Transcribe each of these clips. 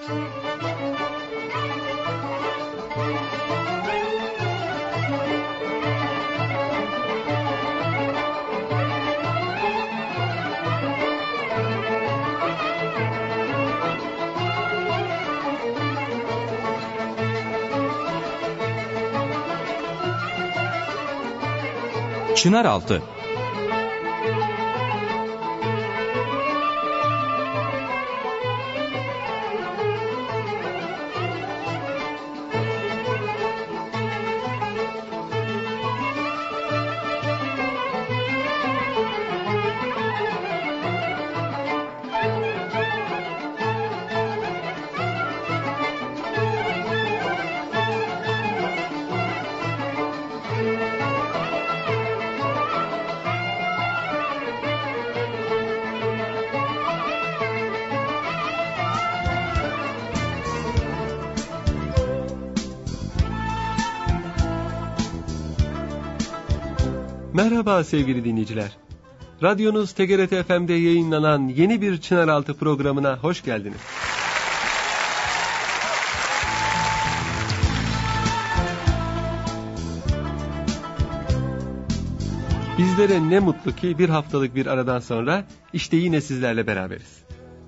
Çınaraltı. Merhaba sevgili dinleyiciler. Radyonuz TGRT FM'de yayınlanan yeni bir Çınaraltı programına hoş geldiniz. Bizlere ne mutlu ki bir haftalık bir aradan sonra işte yine sizlerle beraberiz.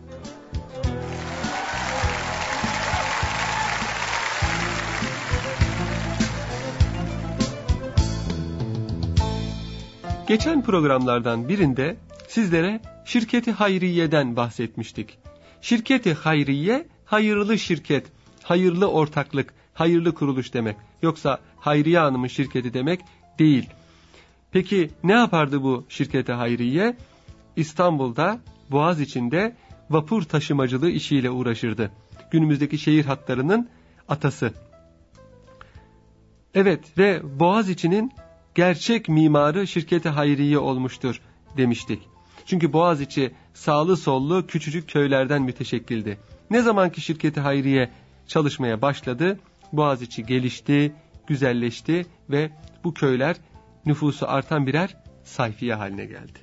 Geçen programlardan birinde sizlere Şirket-i Hayriye'den bahsetmiştik. Şirket-i Hayriye, hayırlı şirket, hayırlı ortaklık, hayırlı kuruluş demek. Yoksa Hayriye Hanım'ın şirketi demek değil. Peki ne yapardı bu Şirket-i Hayriye? İstanbul'da, Boğaziçi'nde vapur taşımacılığı işiyle uğraşırdı. Günümüzdeki şehir hatlarının atası. Evet ve Boğaziçi'nin gerçek mimarı Şirket-i Hayriye olmuştur demiştik. Çünkü Boğaziçi sağlı sollu küçücük köylerden müteşekkildi. Ne zamanki Şirket-i Hayriye çalışmaya başladı, Boğaziçi gelişti, güzelleşti ve bu köyler nüfusu artan birer sayfiye haline geldi.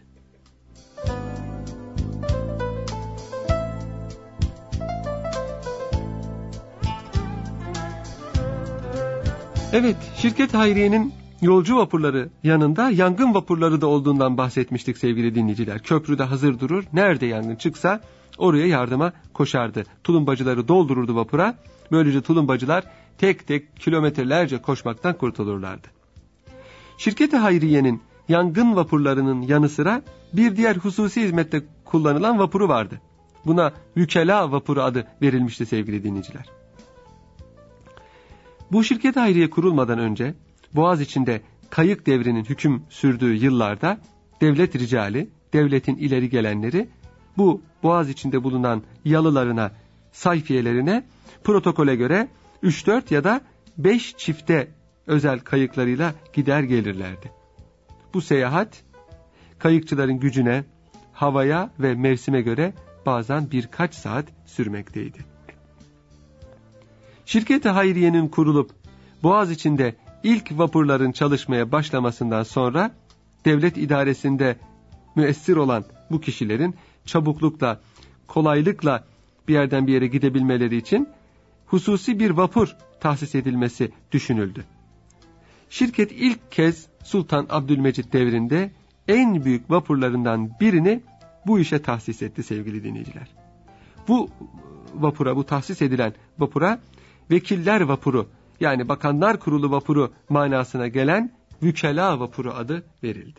Evet, Şirket-i Hayriye'nin yolcu vapurları yanında yangın vapurları da olduğundan bahsetmiştik sevgili dinleyiciler. Köprüde hazır durur, nerede yangın çıksa oraya yardıma koşardı. Tulumbacıları doldururdu vapura, böylece tulumbacılar tek tek kilometrelerce koşmaktan kurtulurlardı. Şirket-i Hayriye'nin yangın vapurlarının yanı sıra bir diğer hususi hizmette kullanılan vapuru vardı. Buna Vükela vapuru adı verilmişti sevgili dinleyiciler. Bu Şirket-i Hayriye kurulmadan önce Boğaziçi'nde kayık devrinin hüküm sürdüğü yıllarda devlet ricali, devletin ileri gelenleri bu Boğaziçi'nde bulunan yalılarına, sayfiyelerine protokole göre 3-4 ya da 5 çifte özel kayıklarıyla gider gelirlerdi. Bu seyahat kayıkçıların gücüne, havaya ve mevsime göre bazen birkaç saat sürmekteydi. Şirket-i Hayriye'nin kurulup Boğaziçi'nde İlk vapurların çalışmaya başlamasından sonra devlet idaresinde müessir olan bu kişilerin çabuklukla, kolaylıkla bir yerden bir yere gidebilmeleri için hususi bir vapur tahsis edilmesi düşünüldü. Şirket ilk kez Sultan Abdülmecit devrinde en büyük vapurlarından birini bu işe tahsis etti sevgili dinleyiciler. Bu vapura, bu tahsis edilen vapura Vekiller Vapuru, yani Bakanlar Kurulu vapuru manasına gelen Vükela vapuru adı verildi.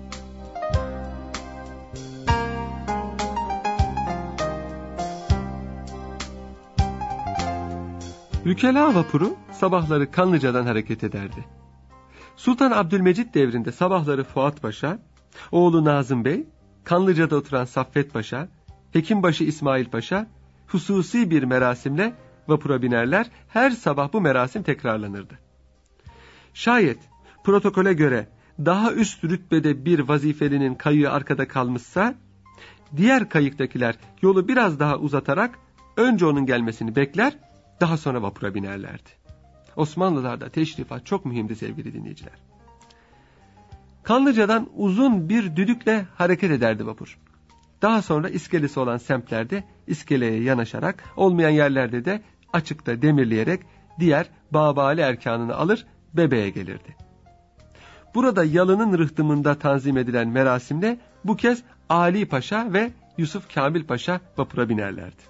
Vükela vapuru sabahları Kanlıca'dan hareket ederdi. Sultan Abdülmecit devrinde sabahları Fuat Paşa, oğlu Nazım Bey, Kanlıca'da oturan Saffet Paşa, Hekimbaşı İsmail Paşa hususi bir merasimle vapura binerler, her sabah bu merasim tekrarlanırdı. Şayet protokole göre daha üst rütbede bir vazifelinin kayığı arkada kalmışsa, diğer kayıktakiler yolu biraz daha uzatarak önce onun gelmesini bekler, daha sonra vapura binerlerdi. Osmanlılar'da teşrifat çok mühimdi sevgili dinleyiciler. Kanlıca'dan uzun bir düdükle hareket ederdi vapur. Daha sonra iskelesi olan semtlerde iskeleye yanaşarak, olmayan yerlerde de açıkta demirleyerek diğer babali erkanını alır, bebeğe gelirdi. Burada yalının rıhtımında tanzim edilen merasimde bu kez Ali Paşa ve Yusuf Kamil Paşa vapura binerlerdi.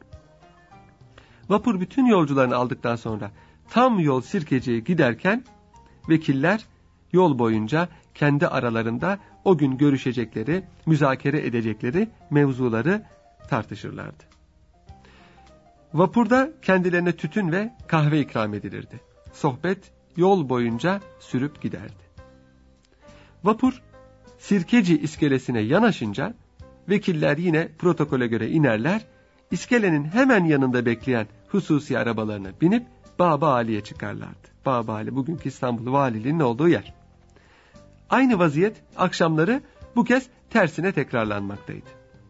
Vapur bütün yolcularını aldıktan sonra tam yol Sirkeci'ye giderken vekiller yol boyunca kendi aralarında o gün görüşecekleri, müzakere edecekleri mevzuları tartışırlardı. Vapurda kendilerine tütün ve kahve ikram edilirdi. Sohbet yol boyunca sürüp giderdi. Vapur Sirkeci iskelesine yanaşınca vekiller yine protokole göre inerler, iskelenin hemen yanında bekleyen hususi arabalarına binip Baba Ali'ye çıkarlardı. Baba Ali bugünkü İstanbul Valiliğinin olduğu yer. Aynı vaziyet akşamları bu kez tersine tekrarlanmaktaydı.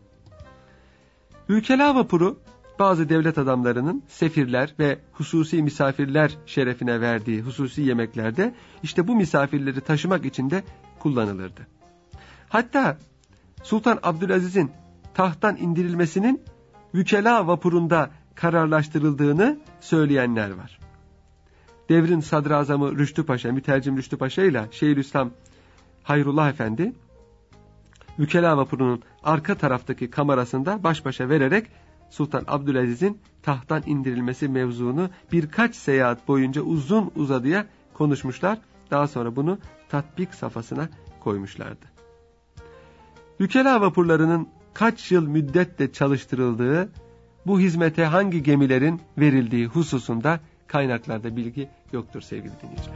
Ülkela vapuru bazı devlet adamlarının sefirler ve hususi misafirler şerefine verdiği hususi yemeklerde işte bu misafirleri taşımak için de kullanılırdı. Hatta Sultan Abdülaziz'in tahttan indirilmesinin Vükela vapurunda kararlaştırıldığını söyleyenler var. Devrin sadrazamı Rüştü Paşa, mütercim Rüştü Paşa ile Şeyhülislam Hayrullah Efendi, Vükela vapurunun arka taraftaki kamerasında baş başa vererek Sultan Abdülaziz'in tahttan indirilmesi mevzunu birkaç seyahat boyunca uzun uzadıya konuşmuşlar. Daha sonra bunu tatbik safhasına koymuşlardı. Vükela vapurlarının kaç yıl müddetle çalıştırıldığı, bu hizmete hangi gemilerin verildiği hususunda kaynaklarda bilgi yoktur sevgili dinleyiciler.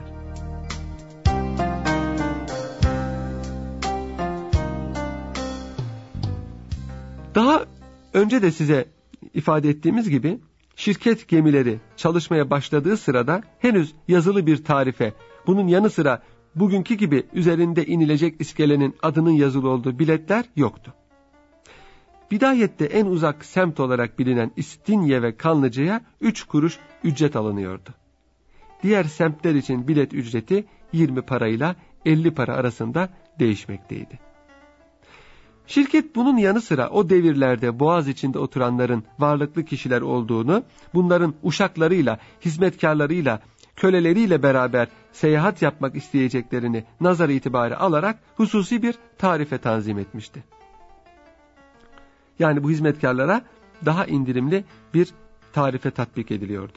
Daha önce de size ifade ettiğimiz gibi şirket gemileri çalışmaya başladığı sırada henüz yazılı bir tarife, bunun yanı sıra bugünkü gibi üzerinde inilecek iskelenin adının yazılı olduğu biletler yoktu. Bidayette en uzak semt olarak bilinen İstinye ve Kanlıca'ya 3 kuruş ücret alınıyordu. Diğer semtler için bilet ücreti 20 parayla 50 para arasında değişmekteydi. Şirket bunun yanı sıra o devirlerde Boğaz içinde oturanların varlıklı kişiler olduğunu, bunların uşaklarıyla, hizmetkarlarıyla, köleleriyle beraber seyahat yapmak isteyeceklerini nazar itibarı alarak hususi bir tarife tanzim etmişti. Yani bu hizmetkarlara daha indirimli bir tarife tatbik ediliyordu.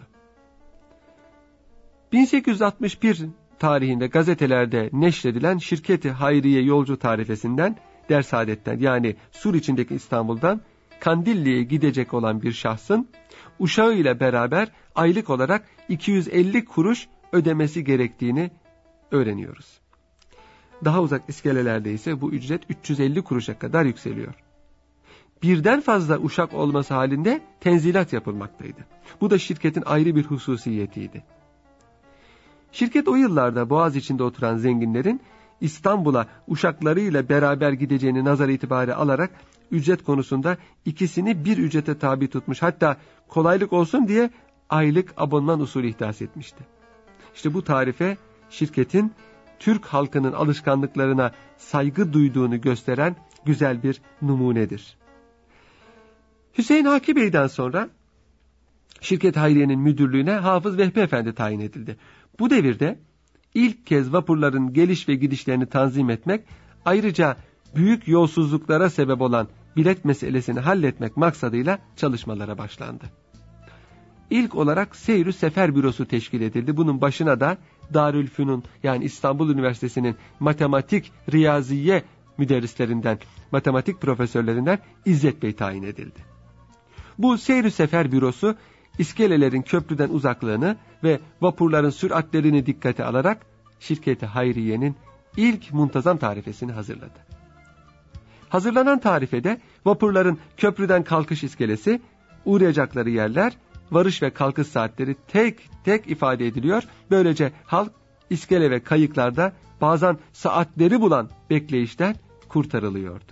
1861 tarihinde gazetelerde neşredilen Şirket-i Hayriye yolcu tarifesinden, Dersaadetten yani Sur içindeki İstanbul'dan Kandilli'ye gidecek olan bir şahsın uşağıyla beraber aylık olarak 250 kuruş ödemesi gerektiğini öğreniyoruz. Daha uzak iskelelerde ise bu ücret 350 kuruşa kadar yükseliyor. Birden fazla uşak olması halinde tenzilat yapılmaktaydı. Bu da şirketin ayrı bir hususiyetiydi. Şirket o yıllarda Boğaz içinde oturan zenginlerin İstanbul'a uşaklarıyla beraber gideceğini nazar itibarı alarak ücret konusunda ikisini bir ücrete tabi tutmuş. Hatta kolaylık olsun diye aylık abonman usulü ihdas etmişti. İşte bu tarife şirketin Türk halkının alışkanlıklarına saygı duyduğunu gösteren güzel bir numunedir. Hüseyin Haki Bey'den sonra Şirket Hayriye'nin müdürlüğüne Hafız Vehbi Efendi tayin edildi. Bu devirde ilk kez vapurların geliş ve gidişlerini tanzim etmek, ayrıca büyük yolsuzluklara sebep olan bilet meselesini halletmek maksadıyla çalışmalara başlandı. İlk olarak Seyr-ü Sefer Bürosu teşkil edildi. Bunun başına da Darülfünun yani İstanbul Üniversitesi'nin matematik, riyaziye müderrislerinden, matematik profesörlerinden İzzet Bey tayin edildi. Bu Seyr-ü Sefer Bürosu iskelelerin köprüden uzaklığını ve vapurların süratlerini dikkate alarak Şirket-i Hayriye'nin ilk muntazam tarifesini hazırladı. Hazırlanan tarifede vapurların köprüden kalkış iskelesi, uğrayacakları yerler, varış ve kalkış saatleri tek tek ifade ediliyor. Böylece halk iskele ve kayıklarda bazen saatleri bulan bekleyişten kurtarılıyordu.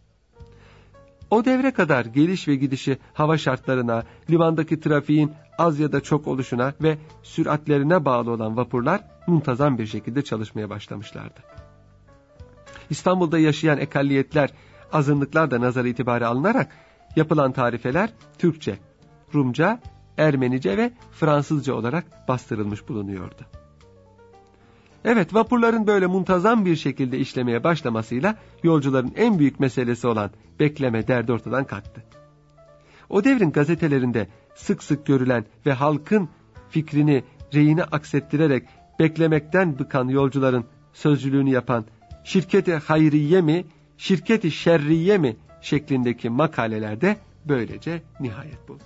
O devre kadar geliş ve gidişi hava şartlarına, limandaki trafiğin az ya da çok oluşuna ve süratlerine bağlı olan vapurlar muntazam bir şekilde çalışmaya başlamışlardı. İstanbul'da yaşayan ekalliyetler azınlıklar da nazara itibare alınarak yapılan tarifeler Türkçe, Rumca, Ermenice ve Fransızca olarak bastırılmış bulunuyordu. Evet, vapurların böyle muntazam bir şekilde işlemeye başlamasıyla yolcuların en büyük meselesi olan bekleme derdi ortadan kalktı. O devrin gazetelerinde sık sık görülen ve halkın fikrini reyine aksettirerek beklemekten bıkan yolcuların sözcülüğünü yapan şirket-i hayriye mi, şirket-i şerriye mi şeklindeki makalelerde böylece nihayet buldu.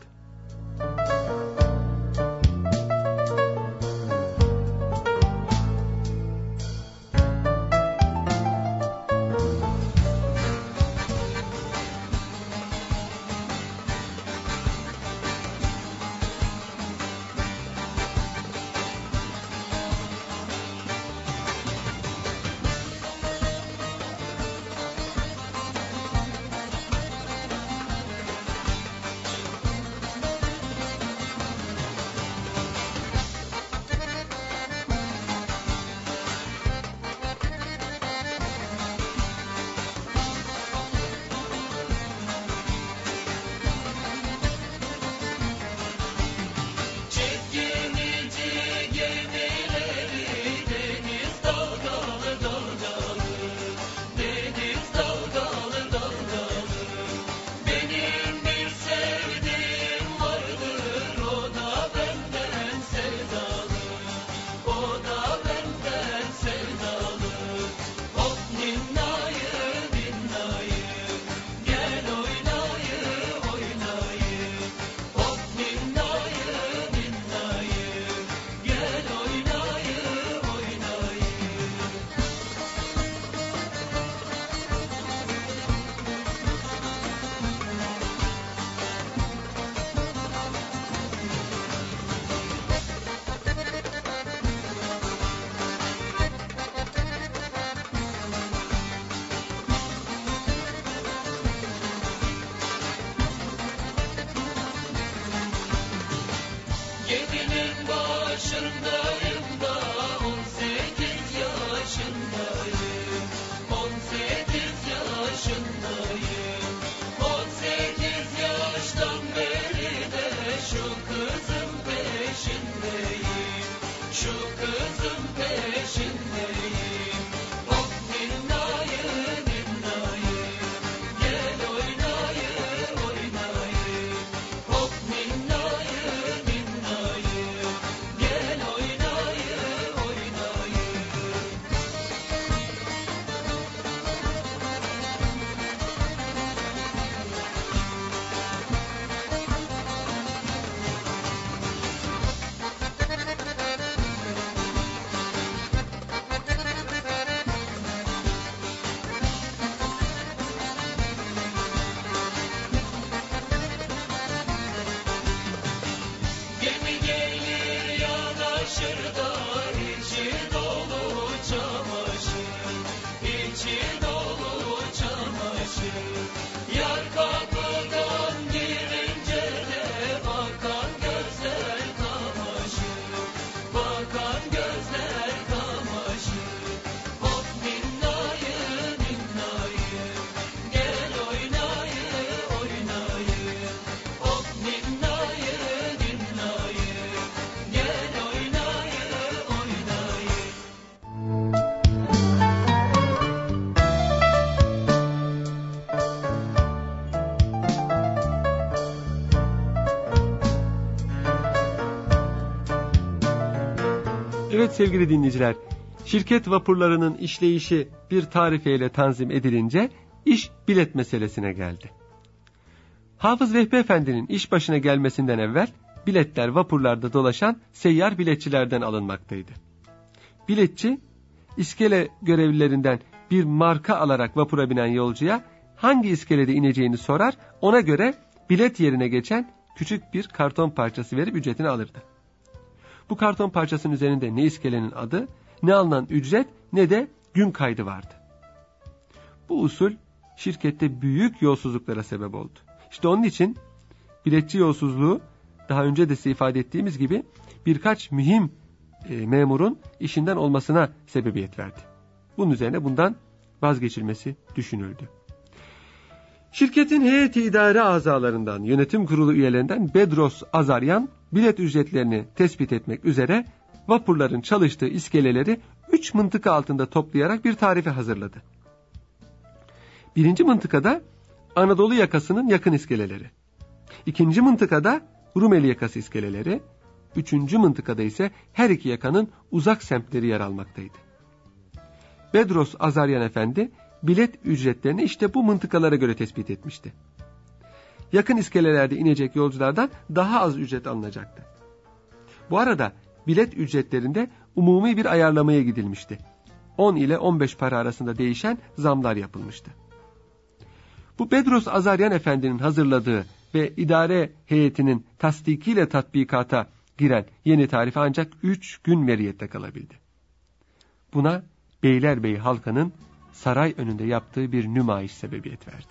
Evet sevgili dinleyiciler, şirket vapurlarının işleyişi bir tarifeyle tanzim edilince iş bilet meselesine geldi. Hafız Vehbi Efendi'nin iş başına gelmesinden evvel biletler vapurlarda dolaşan seyyar biletçilerden alınmaktaydı. Biletçi, iskele görevlilerinden bir marka alarak vapura binen yolcuya hangi iskelede ineceğini sorar, ona göre bilet yerine geçen küçük bir karton parçası verip ücretini alırdı. Bu karton parçasının üzerinde ne iskelenin adı, ne alınan ücret, ne de gün kaydı vardı. Bu usul şirkette büyük yolsuzluklara sebep oldu. İşte onun için biletçi yolsuzluğu, daha önce de size ifade ettiğimiz gibi, birkaç mühim memurun işinden olmasına sebebiyet verdi. Bunun üzerine bundan vazgeçilmesi düşünüldü. Şirketin heyeti idare azalarından, yönetim kurulu üyelerinden Bedros Azaryan bilet ücretlerini tespit etmek üzere vapurların çalıştığı iskeleleri 3 mıntıka altında toplayarak bir tarife hazırladı. Birinci mıntıkada Anadolu yakasının yakın iskeleleri, ikinci mıntıkada Rumeli yakası iskeleleri, üçüncü mıntıkada ise her iki yakanın uzak semtleri yer almaktaydı. Bedros Azaryan Efendi bilet ücretlerini işte bu mıntıkalara göre tespit etmişti. Yakın iskelelerde inecek yolculardan daha az ücret alınacaktı. Bu arada bilet ücretlerinde umumi bir ayarlamaya gidilmişti. 10 ile 15 para arasında değişen zamlar yapılmıştı. Bu Bedros Azaryan Efendi'nin hazırladığı ve idare heyetinin tasdikiyle tatbikata giren yeni tarife ancak 3 gün meriyette kalabildi. Buna Beylerbeyi halkının saray önünde yaptığı bir nümayiş sebebiyet verdi.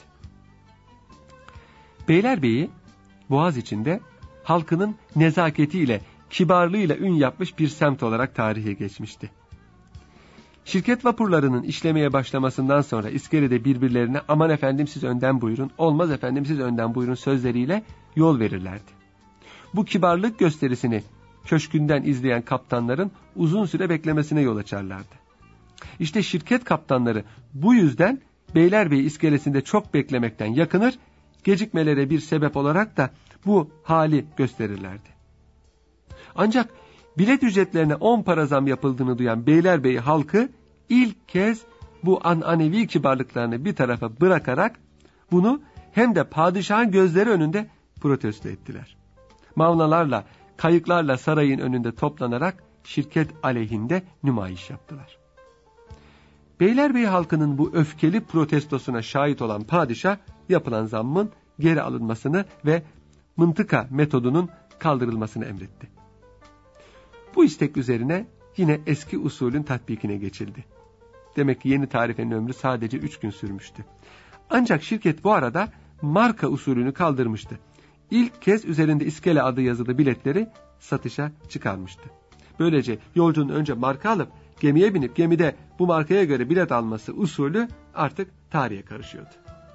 Beylerbeyi, Boğaz içinde halkının nezaketiyle, kibarlığıyla ün yapmış bir semt olarak tarihe geçmişti. Şirket vapurlarının işlemeye başlamasından sonra iskelede birbirlerine aman efendim siz önden buyurun, olmaz efendim siz önden buyurun sözleriyle yol verirlerdi. Bu kibarlık gösterisini köşkünden izleyen kaptanların uzun süre beklemesine yol açarlardı. İşte şirket kaptanları bu yüzden Beylerbeyi iskelesinde çok beklemekten yakınır, gecikmelere bir sebep olarak da bu hali gösterirlerdi. Ancak bilet ücretlerine 10 para zam yapıldığını duyan Beylerbeyi halkı ilk kez bu ananevi kibarlıklarını bir tarafa bırakarak bunu hem de padişahın gözleri önünde protesto ettiler. Mavnalarla, kayıklarla sarayın önünde toplanarak şirket aleyhinde nümayiş yaptılar. Beylerbeyi halkının bu öfkeli protestosuna şahit olan padişah yapılan zammın geri alınmasını ve mıntıka metodunun kaldırılmasını emretti. Bu istek üzerine yine eski usulün tatbikine geçildi. Demek ki yeni tarifenin ömrü sadece 3 gün sürmüştü. Ancak şirket bu arada marka usulünü kaldırmıştı. İlk kez üzerinde iskele adı yazılı biletleri satışa çıkarmıştı. Böylece yolcunun önce marka alıp gemiye binip gemide bu markaya göre bilet alması usulü artık tarihe karışıyordu.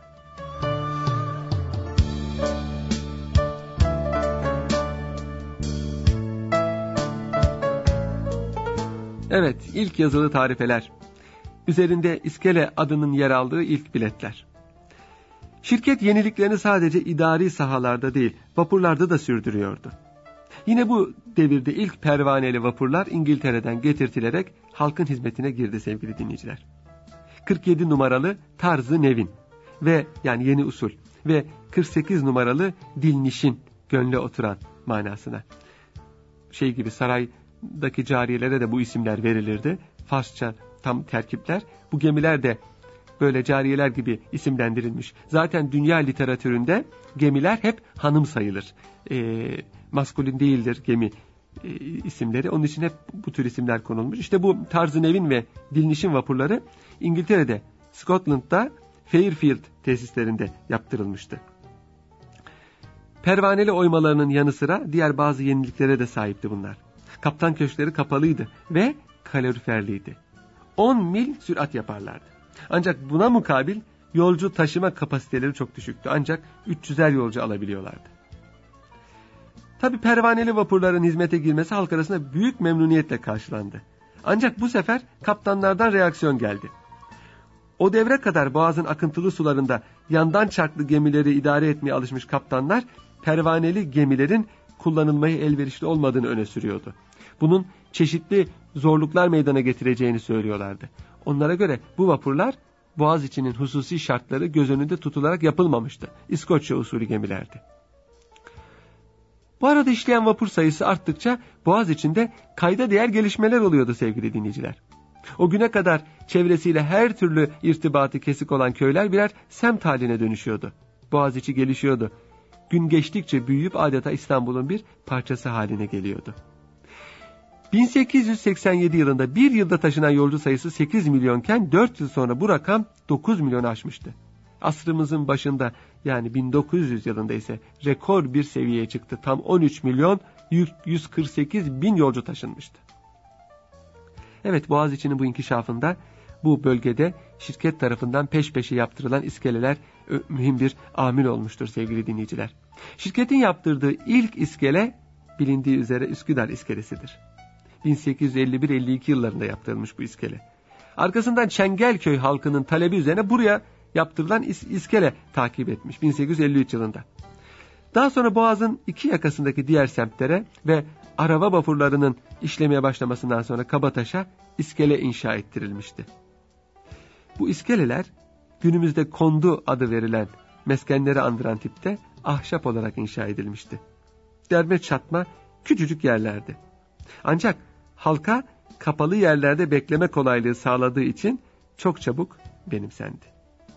Evet, ilk yazılı tarifeler. Üzerinde iskele adının yer aldığı ilk biletler. Şirket yeniliklerini sadece idari sahalarda değil, vapurlarda da sürdürüyordu. Yine bu devirde ilk pervaneli vapurlar İngiltere'den getirtilerek halkın hizmetine girdi sevgili dinleyiciler. 47 numaralı Tarzı Nevin ve yani yeni usul ve 48 numaralı Dilnişin, gönle oturan manasına. Şey gibi saraydaki cariyelere de bu isimler verilirdi. Farsça tam terkipler. Bu gemiler de böyle cariyeler gibi isimlendirilmiş. Zaten dünya literatüründe gemiler hep hanım sayılır. Maskulin değildir gemi isimleri. Onun için hep bu tür isimler konulmuş. İşte bu Tarzı Nevin ve Dilnişin vapurları İngiltere'de, Scotland'da Fairfield tesislerinde yaptırılmıştı. Pervaneli oymalarının yanı sıra diğer bazı yeniliklere de sahipti bunlar. Kaptan köşkleri kapalıydı ve kaloriferliydi. 10 mil sürat yaparlardı. Ancak buna mukabil yolcu taşıma kapasiteleri çok düşüktü. Ancak 300'er yolcu alabiliyorlardı. Tabi pervaneli vapurların hizmete girmesi halk arasında büyük memnuniyetle karşılandı. Ancak bu sefer kaptanlardan reaksiyon geldi. O devre kadar boğazın akıntılı sularında yandan çarklı gemileri idare etmeye alışmış kaptanlar, pervaneli gemilerin kullanılmaya elverişli olmadığını öne sürüyordu. Bunun çeşitli zorluklar meydana getireceğini söylüyorlardı. Onlara göre bu vapurlar boğaz içinin hususi şartları göz önünde tutularak yapılmamıştı. İskoçya usulü gemilerdi. Bu arada işleyen vapur sayısı arttıkça boğaz içinde kayda değer gelişmeler oluyordu sevgili dinleyiciler. O güne kadar çevresiyle her türlü irtibatı kesik olan köyler birer semt haline dönüşüyordu. Boğaziçi gelişiyordu. Gün geçtikçe büyüyüp adeta İstanbul'un bir parçası haline geliyordu. 1887 yılında bir yılda taşınan yolcu sayısı 8 milyonken 4 yıl sonra bu rakam 9 milyonu aşmıştı. Asrımızın başında yani 1900 yılında ise rekor bir seviyeye çıktı. Tam 13 milyon 148 bin yolcu taşınmıştı. Evet, Boğaziçi'nin bu inkişafında bu bölgede şirket tarafından peş peşe yaptırılan iskeleler mühim bir amil olmuştur sevgili dinleyiciler. Şirketin yaptırdığı ilk iskele bilindiği üzere Üsküdar iskelesidir. 1851-52 yıllarında yaptırılmış bu iskele. Arkasından Çengelköy halkının talebi üzerine buraya yaptırılan iskele takip etmiş 1853 yılında. Daha sonra Boğaz'ın iki yakasındaki diğer semtlere ve araba vapurlarının işlemeye başlamasından sonra Kabataş'a iskele inşa ettirilmişti. Bu iskeleler günümüzde kondu adı verilen meskenleri andıran tipte ahşap olarak inşa edilmişti. Derme çatma küçücük yerlerdi. Ancak halka kapalı yerlerde bekleme kolaylığı sağladığı için çok çabuk benimsendi.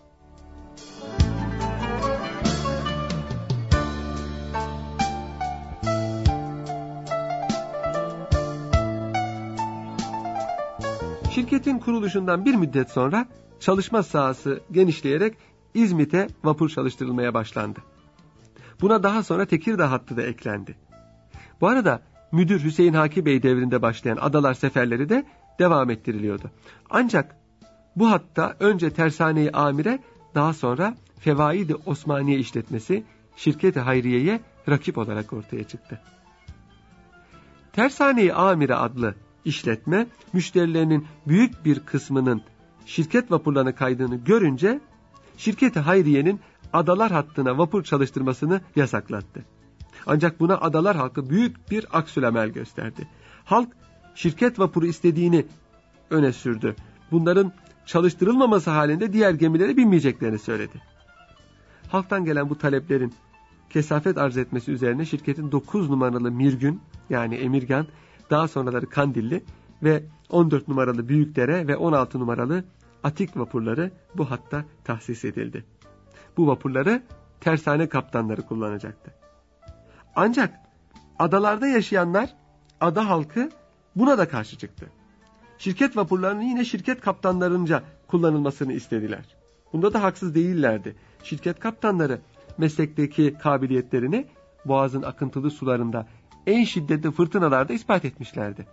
Şirketin kuruluşundan bir müddet sonra çalışma sahası genişleyerek İzmit'e vapur çalıştırılmaya başlandı. Buna daha sonra Tekirdağ hattı da eklendi. Bu arada müdür Hüseyin Haki Bey devrinde başlayan adalar seferleri de devam ettiriliyordu. Ancak bu hatta önce Tersane-i Amire, daha sonra Fevaid-i Osmaniye işletmesi Şirket-i Hayriye'ye rakip olarak ortaya çıktı. Tersane-i Amire adlı işletme müşterilerinin büyük bir kısmının şirket vapurlarına kaydığını görünce Şirket-i Hayriye'nin adalar hattına vapur çalıştırmasını yasaklattı. Ancak buna adalar halkı büyük bir aksülamel gösterdi. Halk şirket vapuru istediğini öne sürdü. Bunların çalıştırılmaması halinde diğer gemilere binmeyeceklerini söyledi. Halktan gelen bu taleplerin kesafet arz etmesi üzerine şirketin 9 numaralı Mirgün yani Emirgan, daha sonraları Kandilli ve 14 numaralı Büyükdere ve 16 numaralı Atik vapurları bu hatta tahsis edildi. Bu vapurları tersane kaptanları kullanacaktı. Ancak adalarda yaşayanlar, ada halkı buna da karşı çıktı. Şirket vapurlarının yine şirket kaptanlarınca kullanılmasını istediler. Bunda da haksız değillerdi. Şirket kaptanları meslekteki kabiliyetlerini Boğaz'ın akıntılı sularında en şiddetli fırtınalarda ispat etmişlerdi.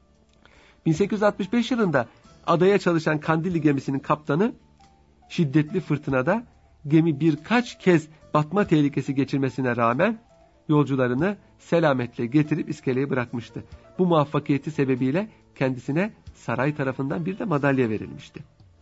1865 yılında adaya çalışan Kandilli gemisinin kaptanı şiddetli fırtınada gemi birkaç kez batma tehlikesi geçirmesine rağmen yolcularını selametle getirip iskeleye bırakmıştı. Bu muvaffakiyeti sebebiyle kendisine saray tarafından bir de madalya verilmişti.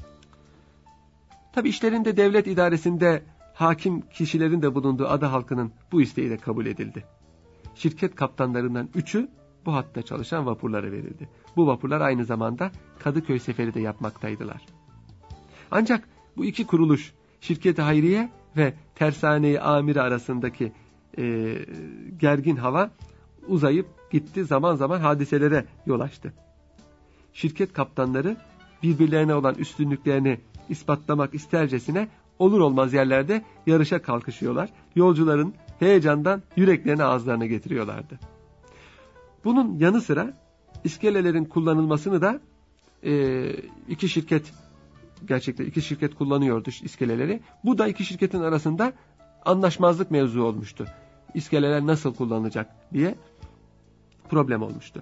Tabi işlerinde devlet idaresinde hakim kişilerin de bulunduğu ada halkının bu isteği de kabul edildi. Şirket kaptanlarından 3'ü bu hatta çalışan vapurlara verildi. Bu vapurlar aynı zamanda Kadıköy seferi de yapmaktaydılar. Ancak bu iki kuruluş, Şirket-i Hayriye ve Tersane-i Amire arasındaki gergin hava uzayıp gitti, zaman zaman hadiselere yol açtı. Şirket kaptanları birbirlerine olan üstünlüklerini ispatlamak istercesine olur olmaz yerlerde yarışa kalkışıyorlar. Yolcuların heyecandan yüreklerini ağızlarına getiriyorlardı. Bunun yanı sıra iskelelerin kullanılmasını da iki şirket kullanıyordu iskeleleri. Bu da iki şirketin arasında anlaşmazlık mevzu olmuştu. İskeleler nasıl kullanılacak diye problem olmuştu.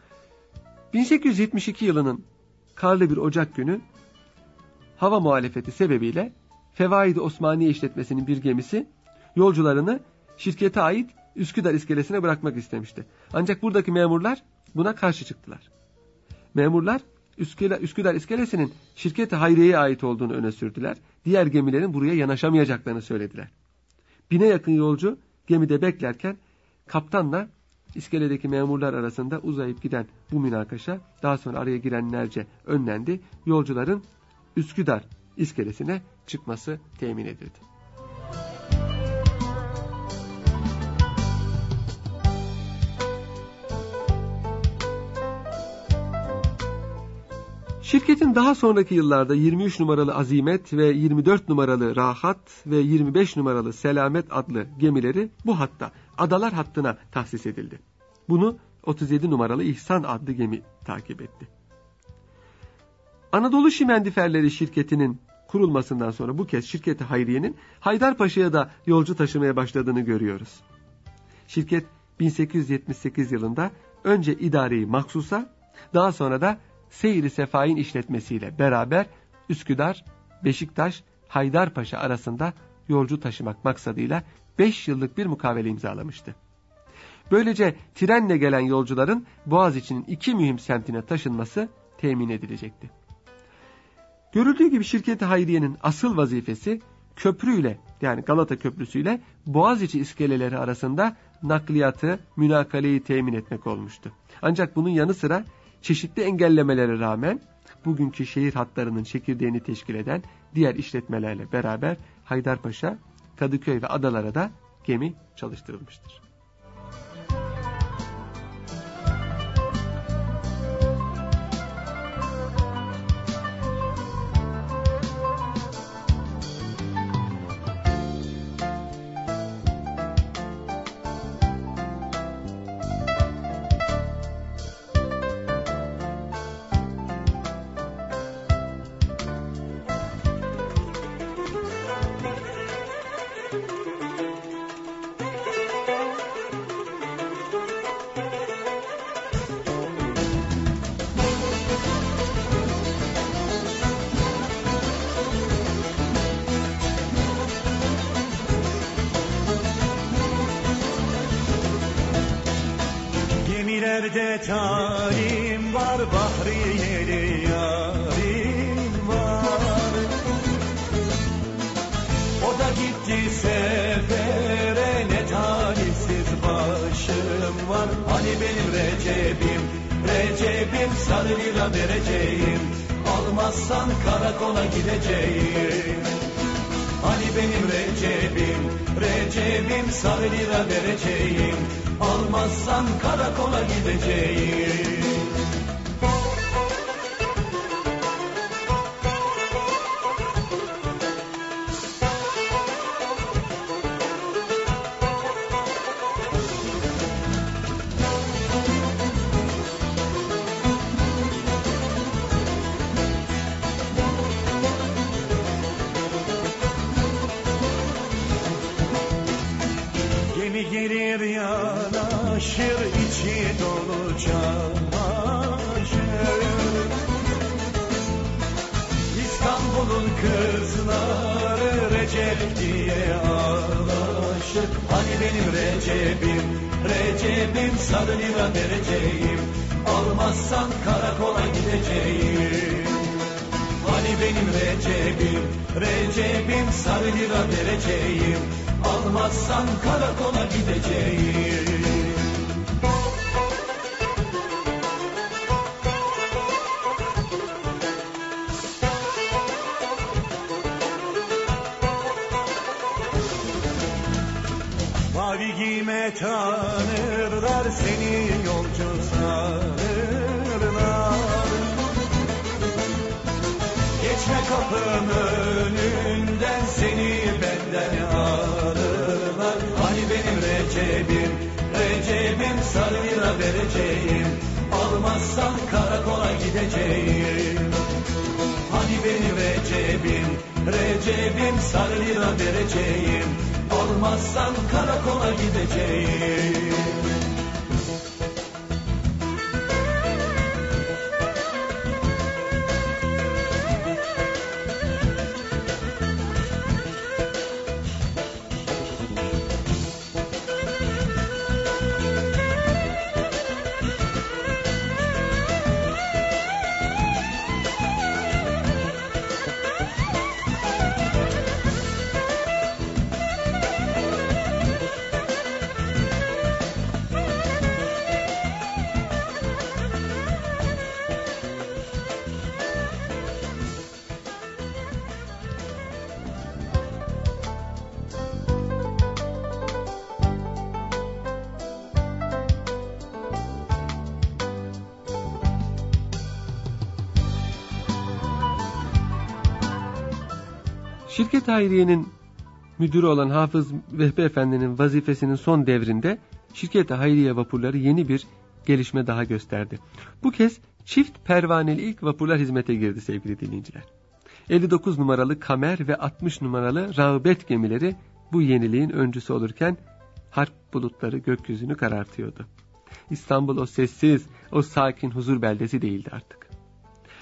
1872 yılının karlı bir Ocak günü hava muhalefeti sebebiyle Fevaid-i Osmaniye işletmesinin bir gemisi yolcularını şirkete ait Üsküdar iskelesine bırakmak istemişti. Ancak buradaki memurlar buna karşı çıktılar. Memurlar Üsküdar iskelesinin Şirket-i Hayriye'ye ait olduğunu öne sürdüler. Diğer gemilerin buraya yanaşamayacaklarını söylediler. 1000'e yakın yolcu gemide beklerken kaptanla iskeledeki memurlar arasında uzayıp giden bu münakaşa daha sonra araya girenlerce önlendi. Yolcuların Üsküdar iskelesine çıkması temin edildi. Şirketin daha sonraki yıllarda 23 numaralı Azimet ve 24 numaralı Rahat ve 25 numaralı Selamet adlı gemileri bu hatta adalar hattına tahsis edildi. Bunu 37 numaralı İhsan adlı gemi takip etti. Anadolu Şimendiferleri şirketinin kurulmasından sonra bu kez Şirket-i Hayriye'nin Haydarpaşa'ya da yolcu taşımaya başladığını görüyoruz. Şirket 1878 yılında önce idare-i maksusa, daha sonra da Seyri Sefain işletmesiyle beraber Üsküdar Beşiktaş Haydarpaşa arasında yolcu taşımak maksadıyla 5 yıllık bir mukavele imzalamıştı. Böylece trenle gelen yolcuların Boğaziçi'nin 2 mühim semtine taşınması temin edilecekti. Görüldüğü gibi şirket-i hayriyenin asıl vazifesi köprüyle, yani Galata Köprüsü ile Boğaziçi iskeleleri arasında nakliyatı, münakaleyi temin etmek olmuştu. Ancak bunun yanı sıra çeşitli engellemelere rağmen bugünkü şehir hatlarının çekirdeğini teşkil eden diğer işletmelerle beraber Haydarpaşa, Kadıköy ve adalara da gemi çalıştırılmıştır. Gemilerde talim var, bahriyeli yarim var. O da gitti sefere, ne talihsiz başım var. Hani benim Recep'im sarı lira vereceğim, almazsan karakola gideceğim. Hani benim Recep'im sarı lira vereceğim, almazsan karakola gideceğim. Gemi gelir yanaşır, içi dolu çamaşır. İstanbul'un kızları Recep diye ağlaşır. Hani benim Recep'im sarı lira vereceğim, almazsan karakola gideceğim. Hani benim Recep'im sarı lira vereceğim, almazsan karakola gideceğim. Mavi giyme tanırlar, seni yolcu sanırlar. Geçme kapım önünden, seni benden alırlar. Hani benim Recep'im sarı lira vereceğim, almazsan karakola gideceğim. Hani benim Recep'im sarı lira vereceğim, almazsan karakola gideceğim. Şirket-i Hayriye'nin müdürü olan Hafız Vehbi Efendi'nin vazifesinin son devrinde Şirket-i Hayriye vapurları yeni bir gelişme daha gösterdi. Bu kez çift pervaneli ilk vapurlar hizmete girdi sevgili dinleyiciler. 59 numaralı Kamer ve 60 numaralı Rağbet gemileri bu yeniliğin öncüsü olurken harp bulutları gökyüzünü karartıyordu. İstanbul o sessiz, o sakin huzur beldesi değildi artık.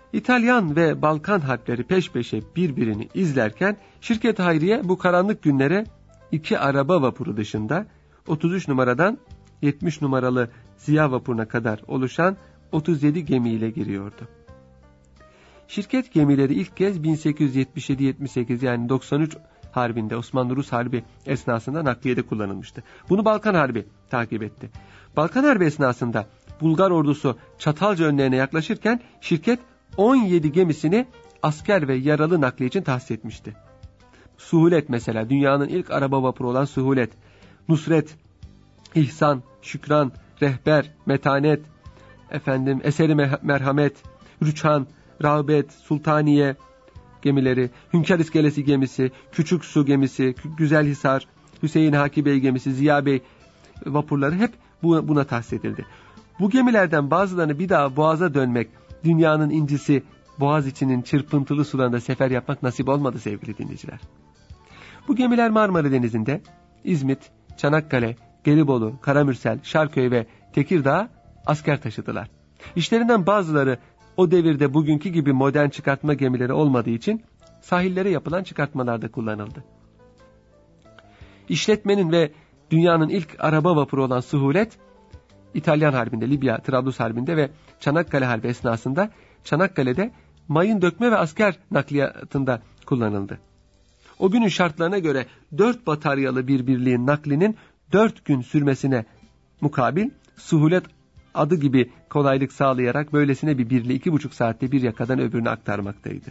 İtalyan ve Balkan harpleri peş peşe birbirini izlerken şirket Hayriye bu karanlık günlere 2 araba vapuru dışında 33 numaradan 70 numaralı Ziya vapuruna kadar oluşan 37 gemiyle giriyordu. Şirket gemileri ilk kez 1877-78 yani 93 Harbi'nde, Osmanlı-Rus Harbi esnasında nakliyede kullanılmıştı. Bunu Balkan Harbi takip etti. Balkan Harbi esnasında Bulgar ordusu Çatalca önlerine yaklaşırken şirket 17 gemisini asker ve yaralı nakliye için tahsis etmişti. Suhulet mesela, dünyanın ilk araba vapuru olan Suhulet, Nusret, İhsan, Şükran, Rehber, Metanet, Eseri Merhamet, Rüçhan, Rağbet, Sultaniye gemileri, Hünkar İskelesi gemisi, Küçük Su gemisi, Güzelhisar, Hüseyin Haki Bey gemisi, Ziya Bey vapurları hep buna tahsis edildi. Bu gemilerden bazılarını bir daha Boğaz'a dönmek, dünyanın incisi Boğaziçi'nin çırpıntılı sularında sefer yapmak nasip olmadı sevgili dinleyiciler. Bu gemiler Marmara Denizi'nde İzmit, Çanakkale, Gelibolu, Karamürsel, Şarköy ve Tekirdağ asker taşıdılar. İşlerinden bazıları o devirde bugünkü gibi modern çıkartma gemileri olmadığı için sahillere yapılan çıkartmalarda kullanıldı. İşletmenin ve dünyanın ilk araba vapuru olan Suhulet, İtalyan Harbi'nde, Libya, Trablus Harbi'nde ve Çanakkale Harbi esnasında Çanakkale'de mayın dökme ve asker nakliyatında kullanıldı. O günün şartlarına göre 4 bataryalı bir birliğin naklinin 4 gün sürmesine mukabil Suhulet adı gibi kolaylık sağlayarak böylesine bir birliği 2,5 saatte bir yakadan öbürüne aktarmaktaydı.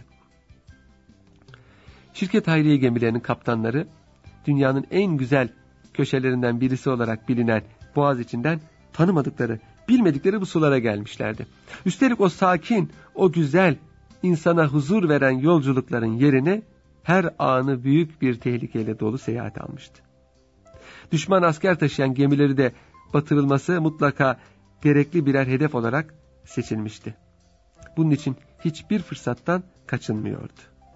Şirket Hayriye gemilerinin kaptanları dünyanın en güzel köşelerinden birisi olarak bilinen Boğaziçi'nden tanımadıkları, bilmedikleri bu sulara gelmişlerdi. Üstelik o sakin, o güzel, insana huzur veren yolculukların yerini her anı büyük bir tehlikeyle dolu seyahat almıştı. Düşman asker taşıyan gemileri de batırılması mutlaka gerekli birer hedef olarak seçilmişti. Bunun için hiçbir fırsattan kaçınmıyordu.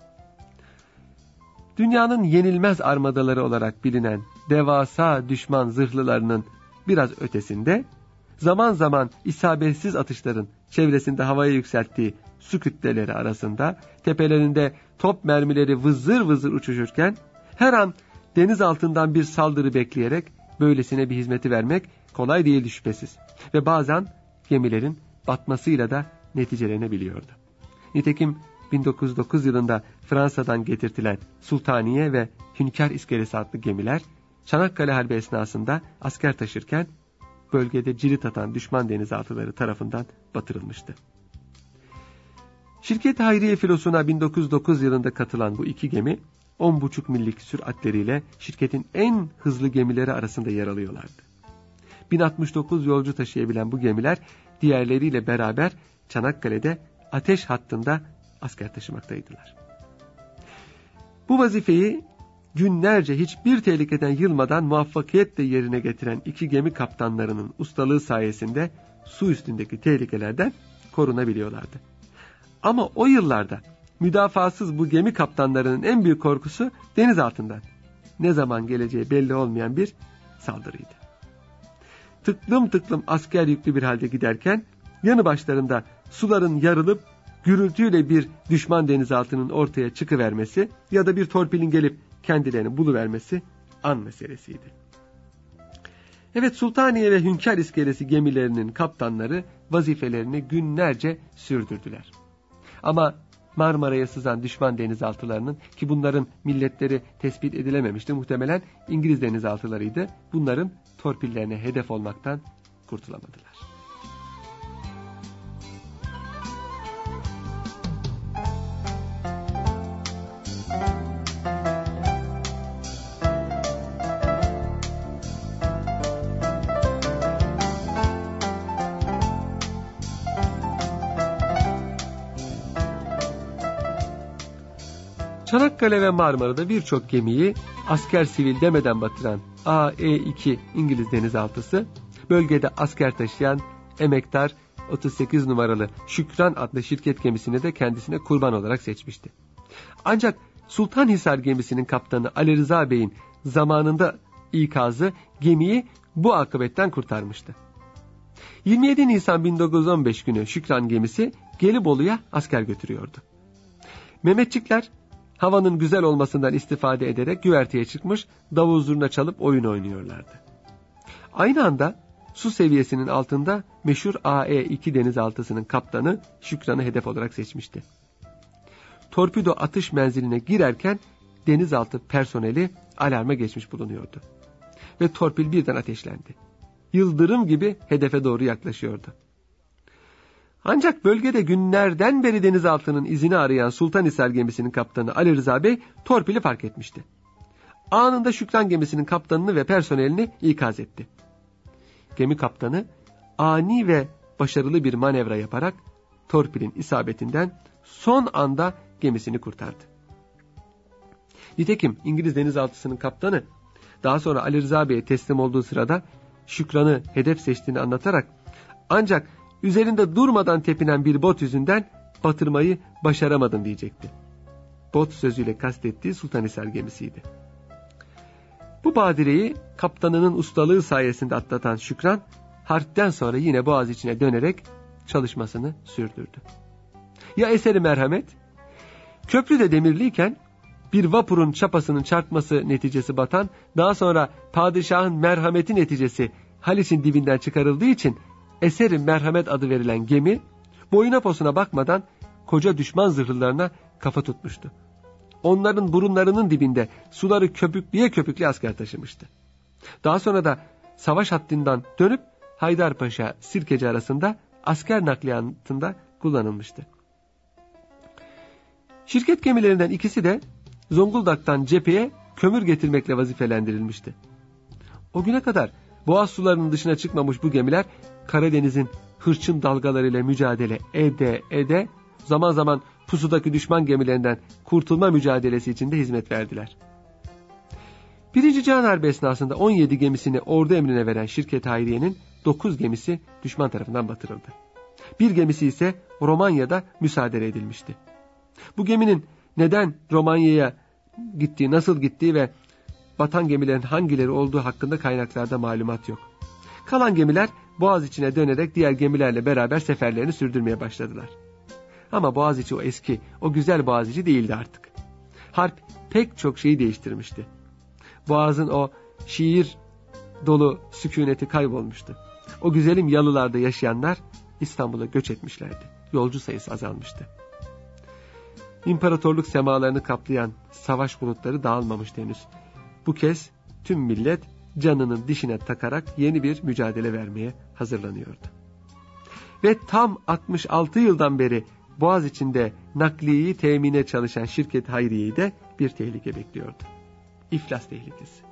Dünyanın yenilmez armadaları olarak bilinen devasa düşman zırhlılarının biraz ötesinde, zaman zaman isabetsiz atışların çevresinde havaya yükselttiği su kütleleri arasında, tepelerinde top mermileri vızır vızır uçuşurken, her an deniz altından bir saldırı bekleyerek böylesine bir hizmeti vermek kolay değildi şüphesiz. Ve bazen gemilerin batmasıyla da neticelenebiliyordu. Nitekim 1909 yılında Fransa'dan getirtilen Sultaniye ve Hünkar İskelesi adlı gemiler Çanakkale Harbi esnasında asker taşırken bölgede cirit atan düşman denizaltıları tarafından batırılmıştı. Şirket Hayriye filosuna 1909 yılında katılan bu 2 gemi 10,5 millik süratleriyle şirketin en hızlı gemileri arasında yer alıyorlardı. 1069 yolcu taşıyabilen bu gemiler diğerleriyle beraber Çanakkale'de ateş hattında asker taşımaktaydılar. Bu vazifeyi günlerce hiçbir tehlikeden yılmadan muvaffakiyetle yerine getiren 2 gemi kaptanlarının ustalığı sayesinde su üstündeki tehlikelerden korunabiliyorlardı. Ama o yıllarda müdafasız bu gemi kaptanlarının en büyük korkusu deniz altından ne zaman geleceği belli olmayan bir saldırıydı. Tıklım tıklım asker yüklü bir halde giderken yanı başlarında suların yarılıp gürültüyle bir düşman denizaltının ortaya çıkıvermesi ya da bir torpilin gelip kendilerini buluvermesi an meselesiydi. Evet, Sultaniye ve Hünkar İskelesi gemilerinin kaptanları vazifelerini günlerce sürdürdüler. Ama Marmara'ya sızan düşman denizaltılarının, ki bunların milletleri tespit edilememişti, muhtemelen İngiliz denizaltılarıydı, bunların torpillerine hedef olmaktan kurtulamadılar. Çanakkale ve Marmara'da birçok gemiyi asker sivil demeden batıran AE2 İngiliz denizaltısı, bölgede asker taşıyan emektar 38 numaralı Şükran adlı şirket gemisini de kendisine kurban olarak seçmişti. Ancak Sultanhisar gemisinin kaptanı Ali Rıza Bey'in zamanında ikazı gemiyi bu akıbetten kurtarmıştı. 27 Nisan 1915 günü Şükran gemisi Gelibolu'ya asker götürüyordu. Mehmetçikler havanın güzel olmasından istifade ederek güverteye çıkmış, davul zurna çalıp oyun oynuyorlardı. Aynı anda su seviyesinin altında meşhur AE-2 denizaltısının kaptanı Şükran'ı hedef olarak seçmişti. Torpido atış menziline girerken denizaltı personeli alarma geçmiş bulunuyordu. Ve torpil birden ateşlendi. Yıldırım gibi hedefe doğru yaklaşıyordu. Ancak bölgede günlerden beri denizaltının izini arayan Sultanhisar gemisinin kaptanı Ali Rıza Bey torpili fark etmişti. Anında Şükran gemisinin kaptanını ve personelini ikaz etti. Gemi kaptanı ani ve başarılı bir manevra yaparak torpilin isabetinden son anda gemisini kurtardı. Nitekim İngiliz denizaltısının kaptanı daha sonra Ali Rıza Bey'e teslim olduğu sırada Şükran'ı hedef seçtiğini anlatarak ancak üzerinde durmadan tepinen bir bot yüzünden batırmayı başaramadım diyecekti. Bot sözüyle kastettiği Sultanhisar gemisiydi. Bu badireyi kaptanının ustalığı sayesinde atlatan Şükran, harpten sonra yine Boğaziçi'ne dönerek çalışmasını sürdürdü. Ya eseri merhamet? Köprüde demirliyken bir vapurun çapasının çarpması neticesi batan, daha sonra padişahın merhameti neticesi Haliç'in dibinden çıkarıldığı için eseri merhamet adı verilen gemi, boyuna posuna bakmadan koca düşman zırhlılarına kafa tutmuştu. Onların burunlarının dibinde suları köpükleye köpükleye asker taşımıştı. Daha sonra da savaş hattından dönüp Haydarpaşa Sirkeci arasında asker nakliyatında kullanılmıştı. Şirket gemilerinden ikisi de Zonguldak'tan cepheye kömür getirmekle vazifelendirilmişti. O güne kadar Boğaz sularının dışına çıkmamış bu gemiler Karadeniz'in hırçın dalgalarıyla mücadele ede zaman zaman pusudaki düşman gemilerinden kurtulma mücadelesi içinde hizmet verdiler. 1. Cihan Harbi esnasında 17 gemisini ordu emrine veren Şirket Hayriye'nin 9 gemisi düşman tarafından batırıldı. Bir gemisi ise Romanya'da müsaade edilmişti. Bu geminin neden Romanya'ya gittiği, nasıl gittiği ve batan gemilerin hangileri olduğu hakkında kaynaklarda malumat yok. Kalan gemiler Boğaziçi'ne dönerek diğer gemilerle beraber seferlerini sürdürmeye başladılar. Ama Boğaziçi o eski, o güzel Boğaziçi değildi artık. Harp pek çok şeyi değiştirmişti. Boğaz'ın o şiir dolu sükuneti kaybolmuştu. O güzelim yalılarda yaşayanlar İstanbul'a göç etmişlerdi. Yolcu sayısı azalmıştı. İmparatorluk semalarını kaplayan savaş bulutları dağılmamıştı henüz. Bu kez tüm millet canının dişine takarak yeni bir mücadele vermeye hazırlanıyordu. Ve tam 66 yıldan beri Boğaz içinde nakliyeyi temine çalışan Şirket Hayriye'yi de bir tehlike bekliyordu. İflas tehlikesi.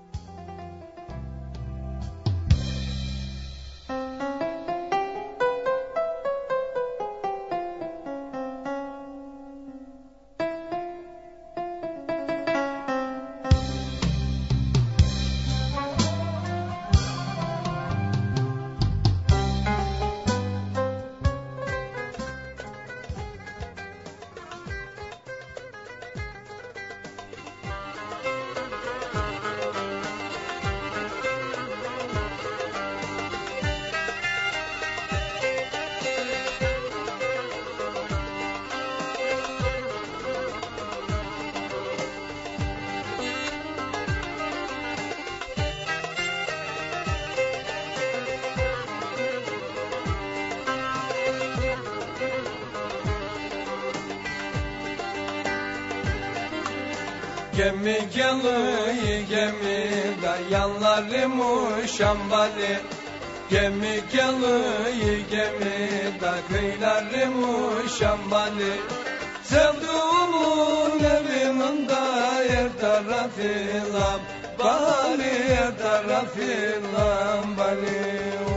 Gemi geliyor gemi dayanlarımı şambali. Gemi geliyor gemi da kıyılarımı şambali. Sevduğumun evinin da her tarafı lambali, her tarafı lambali.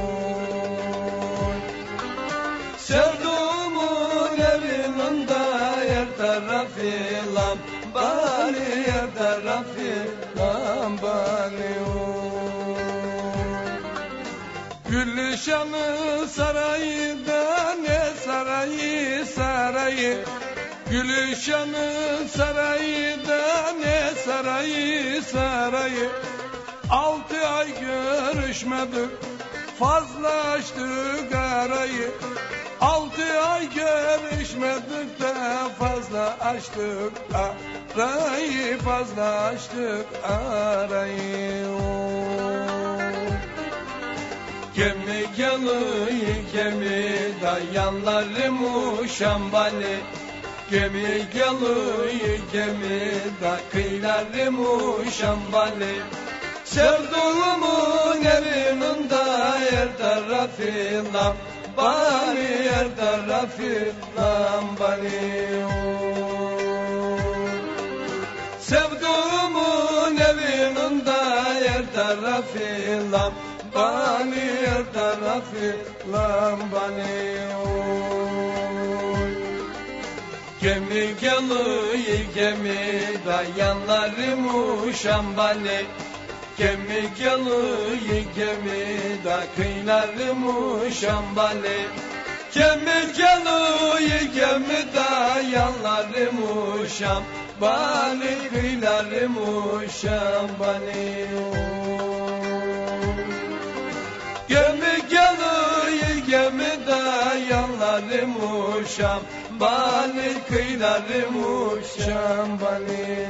Sevduğumun evinin da her tarafı lambali, her tarafı lambali. Gülşan'ın sarayında ne sarayı sarayı. Gülşan'ın sarayında ne sarayı sarayı. 6 ay görüşmedik, fazla açtık arayı. 6 ay görüşmedik de fazla açtık arayı, fazla açtık arayı. Gemi geliyor gemi dayanlarım Şambali. Gemi geliyor gemi da kıyılarım Şambali. Sevduğumun evinin da her tarafı lambali, her tarafı lambali. Sevduğumun evinin da her tarafı lambali, her tarafı lambali. Gemi geliyor gemi dayanlarım Şambali. Gemi geliyor gemi da kıyılarım Şambali. Gemi geliyor gemi da yanlarım Şambali, kıyılarım Şambali. Gemi geliyor gemi da yanlarım Şambali, kıyılarım Şambali.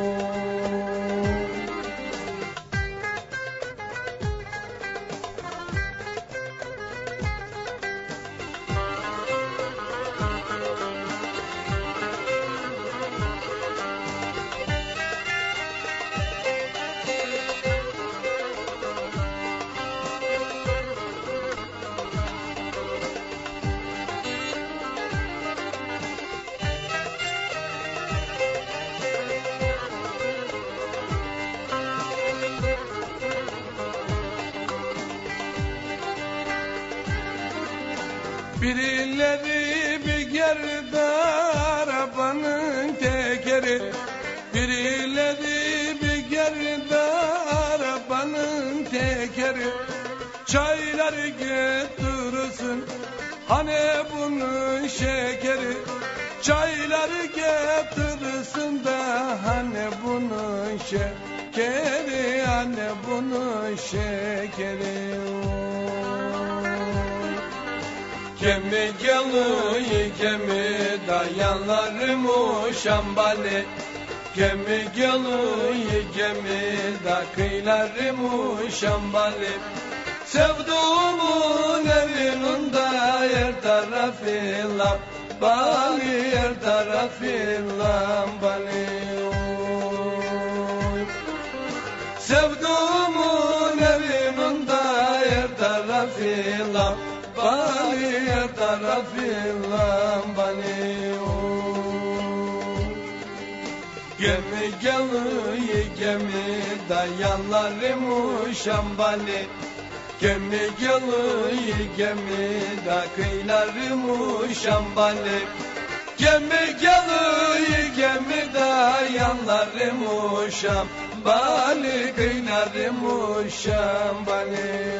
Birileri bir geride arabanın tekeri, birileri bir geride arabanın tekeri. Çayları getirirsin hani bunun şekeri, çayları getirirsin de hani bunun şekeri, hani bunun şekeri. Gemi geliyor gemi dayanlarım Şambali. Gemi geliyor gemi da kıyılarım Şambali. Sevduğumun evinin de her tarafı lambali, her tarafı lambali. Sevduğumun evinin de her tarafı lambali, her tarafı lambali. Gemi geliyor gemi dayanlarım Şambali. Gemi geliyor gemi da kıyılarım Şambali. Gemi geliyor gemi da yanlarım Şambali, kıyılarım Şambali.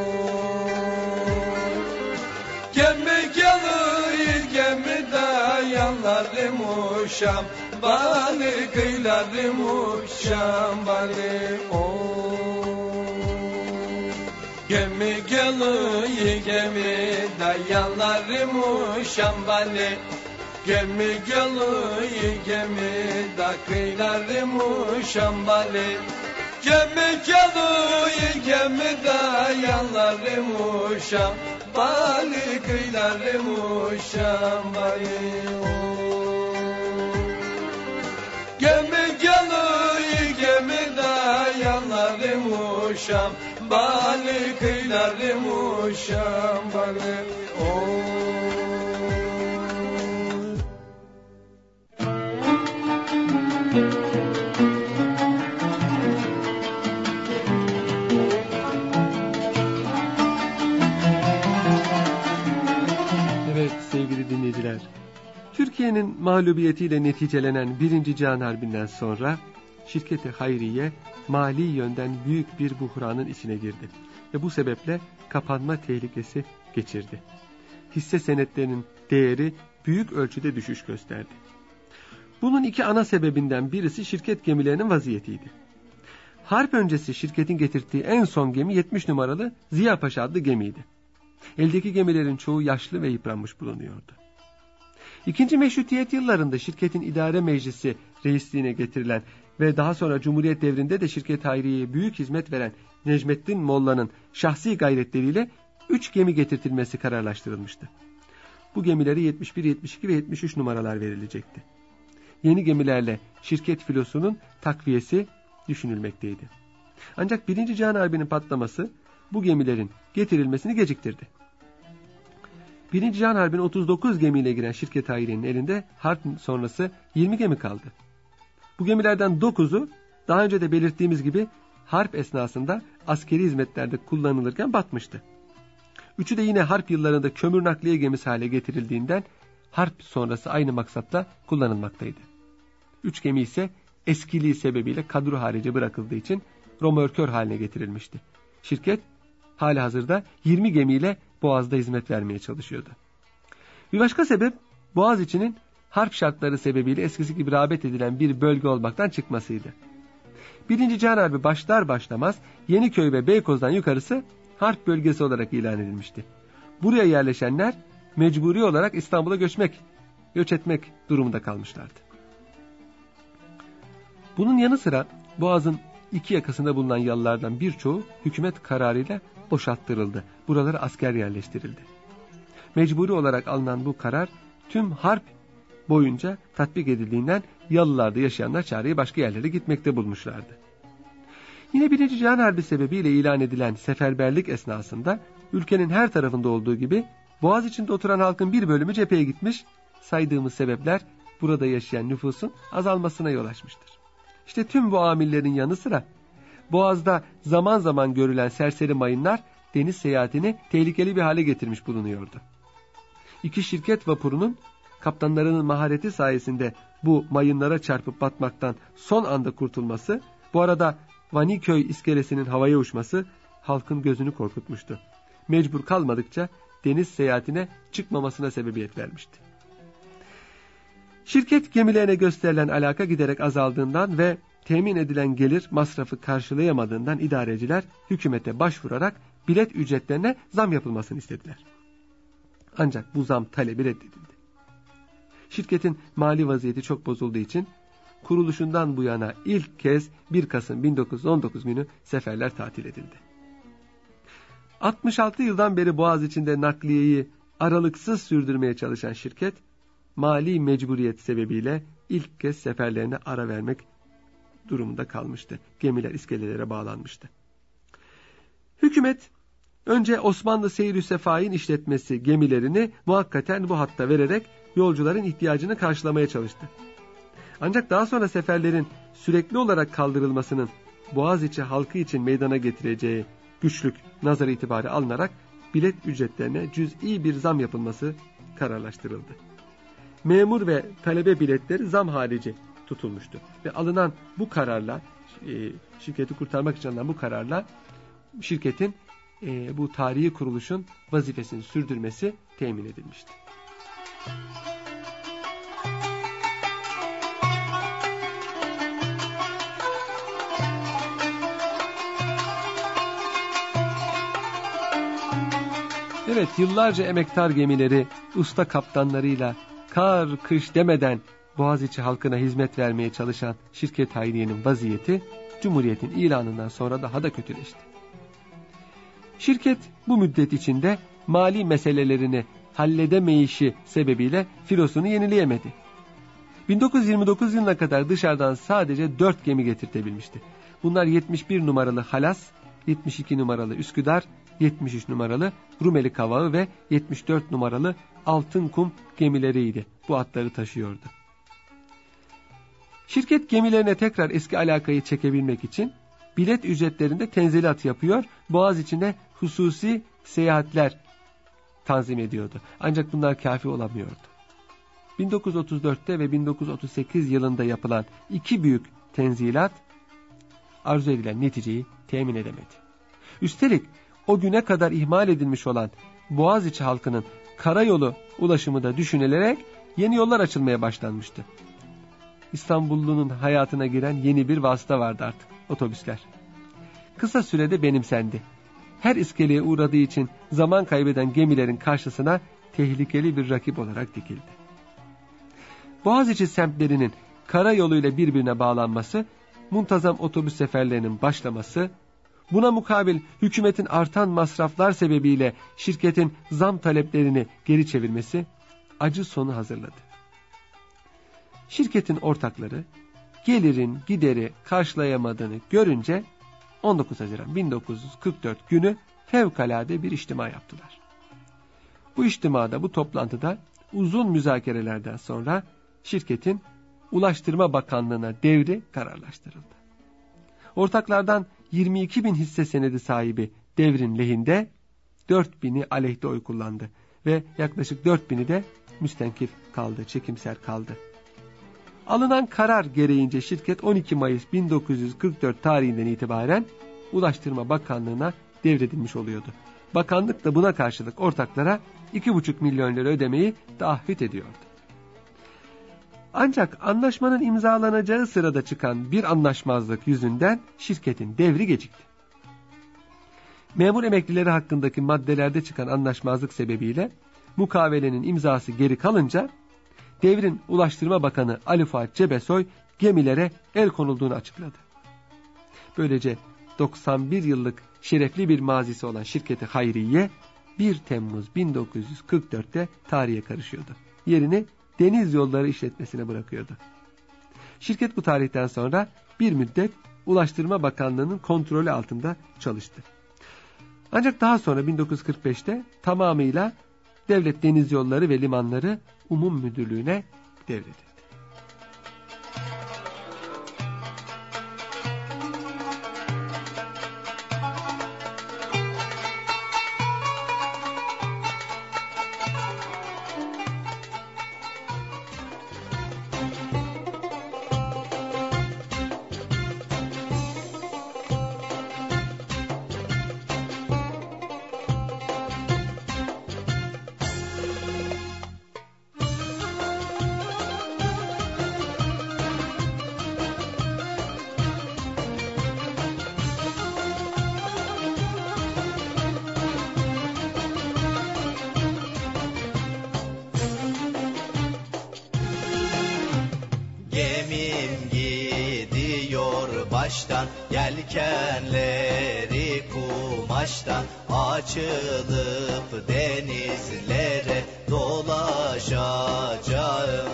Gemi geliyor gemi da yanlarım Şambali, kıyılarım Şambali. Gemi geliyor gemi dayanlarım Şambali. Gemi geliyor gemi da kıyılarım Şambali. Gemi geliyor gemi dayanlarım Şambali, kıyılarım Şambali. Gemi geliyor gemi dayanlarım Şambali, kıyılarım Şambali. Evet sevgili dinleyiciler, Türkiye'nin mağlubiyetiyle neticelenen 1. Cihan Harbi'nden sonra şirket-i hayriye mali yönden büyük bir buhranın içine girdi ve bu sebeple kapanma tehlikesi geçirdi. Hisse senetlerinin değeri büyük ölçüde düşüş gösterdi. Bunun iki ana sebebinden birisi şirket gemilerinin vaziyetiydi. Harp öncesi şirketin getirdiği en son gemi 70 numaralı Ziya Paşa adlı gemiydi. Eldeki gemilerin çoğu yaşlı ve yıpranmış bulunuyordu. İkinci Meşrutiyet yıllarında şirketin idare meclisi reisliğine getirilen ve daha sonra Cumhuriyet devrinde de şirket hayriyeye büyük hizmet veren Necmettin Molla'nın şahsi gayretleriyle 3 gemi getirtilmesi kararlaştırılmıştı. Bu gemilere 71, 72 ve 73 numaralar verilecekti. Yeni gemilerle şirket filosunun takviyesi düşünülmekteydi. Ancak 1. Cihan Harbi'nin patlaması bu gemilerin getirilmesini geciktirdi. 1. Cihan Harbi'ne 39 gemiyle giren şirket hayriyenin elinde harp sonrası 20 gemi kaldı. Bu gemilerden 9'u daha önce de belirttiğimiz gibi harp esnasında askeri hizmetlerde kullanılırken batmıştı. 3'ü de yine harp yıllarında kömür nakliye gemisi hale getirildiğinden harp sonrası aynı maksatla kullanılmaktaydı. 3 gemi ise eskiliği sebebiyle kadro harici bırakıldığı için römorkör haline getirilmişti. Şirket halihazırda 20 gemiyle Boğaz'da hizmet vermeye çalışıyordu. Bir başka sebep Boğaziçi'nin harp şartları sebebiyle eskisi gibi rağbet edilen bir bölge olmaktan çıkmasıydı. 1. Cihan Harbi başlar başlamaz Yeniköy ve Beykoz'dan yukarısı harp bölgesi olarak ilan edilmişti. Buraya yerleşenler mecburi olarak İstanbul'a göç etmek durumunda kalmışlardı. Bunun yanı sıra Boğaz'ın iki yakasında bulunan yalılardan birçoğu hükümet kararıyla boşalttırıldı. Buralara asker yerleştirildi. Mecburi olarak alınan bu karar tüm harp boyunca tatbik edildiğinden yalılarda yaşayanlar çareyi başka yerlere gitmekte bulmuşlardı. Yine 1. Cihan Harbi sebebiyle ilan edilen seferberlik esnasında ülkenin her tarafında olduğu gibi Boğaz içinde oturan halkın bir bölümü cepheye gitmiş, saydığımız sebepler burada yaşayan nüfusun azalmasına yol açmıştır. İşte tüm bu amillerin yanı sıra Boğaz'da zaman zaman görülen serseri mayınlar deniz seyahatini tehlikeli bir hale getirmiş bulunuyordu. 2 şirket vapurunun kaptanlarının mahareti sayesinde bu mayınlara çarpıp batmaktan son anda kurtulması, bu arada Vaniköy iskelesinin havaya uçması halkın gözünü korkutmuştu. Mecbur kalmadıkça deniz seyahatine çıkmamasına sebebiyet vermişti. Şirket gemilerine gösterilen alaka giderek azaldığından ve temin edilen gelir masrafı karşılayamadığından idareciler hükümete başvurarak bilet ücretlerine zam yapılmasını istediler. Ancak bu zam talebi reddedildi. Şirketin mali vaziyeti çok bozulduğu için kuruluşundan bu yana ilk kez 1 Kasım 1919 günü seferler tatil edildi. 66 yıldan beri Boğaz içinde nakliyeyi aralıksız sürdürmeye çalışan şirket, mali mecburiyet sebebiyle ilk kez seferlerine ara vermek durumunda kalmıştı. Gemiler iskelelere bağlanmıştı. Hükümet önce Osmanlı Seyir-i Sefai'nin işletmesi gemilerini muhakkaten bu hatta vererek yolcuların ihtiyacını karşılamaya çalıştı. Ancak daha sonra seferlerin sürekli olarak kaldırılmasının Boğaziçi halkı için meydana getireceği güçlük nazar itibarı alınarak bilet ücretlerine cüz'i bir zam yapılması kararlaştırıldı. Memur ve talebe biletleri zam harici tutulmuştu ve alınan bu kararla şirketi kurtarmak için alınan bu kararla şirketin bu tarihi kuruluşun vazifesini sürdürmesi temin edilmişti. Evet, yıllarca emektar gemileri usta kaptanlarıyla kar kış demeden Boğaziçi halkına hizmet vermeye çalışan şirket hayriyenin vaziyeti Cumhuriyet'in ilanından sonra daha da kötüleşti. Şirket bu müddet içinde mali meselelerini halledemeyişi sebebiyle filosunu yenileyemedi. 1929 yılına kadar dışarıdan sadece 4 gemi getirtebilmişti. Bunlar 71 numaralı Halas, 72 numaralı Üsküdar, 73 numaralı Rumeli Kavağı ve 74 numaralı Altınkum gemileriydi. Bu atları taşıyordu. Şirket gemilerine tekrar eski alakayı çekebilmek için bilet ücretlerinde tenzilat yapıyor, Boğaz içinde hususi seyahatler tanzim ediyordu. Ancak bunlar kafi olamıyordu. 1934'te ve 1938 yılında yapılan 2 büyük tenzilat arzu edilen neticeyi temin edemedi. Üstelik o güne kadar ihmal edilmiş olan Boğaziçi halkının karayolu ulaşımı da düşünülerek yeni yollar açılmaya başlanmıştı. İstanbullunun hayatına giren yeni bir vasıta vardı artık. otobüsler. Kısa sürede benimsendi. Her iskeleye uğradığı için zaman kaybeden gemilerin karşısına tehlikeli bir rakip olarak dikildi. Boğaziçi semtlerinin karayoluyla birbirine bağlanması, muntazam otobüs seferlerinin başlaması, buna mukabil hükümetin artan masraflar sebebiyle şirketin zam taleplerini geri çevirmesi acı sonu hazırladı. Şirketin ortakları gelirin gideri karşılayamadığını görünce 19 Haziran 1944 günü fevkalade bir içtima yaptılar. Bu toplantıda uzun müzakerelerden sonra şirketin Ulaştırma Bakanlığı'na devri kararlaştırıldı. Ortaklardan 22.000 hisse senedi sahibi devrin lehinde, 4.000'i aleyhte oy kullandı ve yaklaşık 4.000'i de müstenkif kaldı, çekimser kaldı. Alınan karar gereğince şirket 12 Mayıs 1944 tarihinden itibaren Ulaştırma Bakanlığı'na devredilmiş oluyordu. Bakanlık da buna karşılık ortaklara 2,5 milyon lira ödemeyi taahhüt ediyordu. Ancak anlaşmanın imzalanacağı sırada çıkan bir anlaşmazlık yüzünden şirketin devri gecikti. Memur emeklileri hakkındaki maddelerde çıkan anlaşmazlık sebebiyle mukavelenin imzası geri kalınca devrin Ulaştırma Bakanı Ali Fuat Cebesoy gemilere el konulduğunu açıkladı. Böylece 91 yıllık şerefli bir mazisi olan şirketi Hayriye 1 Temmuz 1944'te tarihe karışıyordu. Yerini deniz yolları işletmesine bırakıyordu. Şirket bu tarihten sonra bir müddet Ulaştırma Bakanlığı'nın kontrolü altında çalıştı. Ancak daha sonra 1945'te tamamıyla Devlet Deniz Yolları ve Limanları Umum Müdürlüğü'ne devredildi. Baştan yelkenleri kumaştan açılıp denizlere dolaşacağım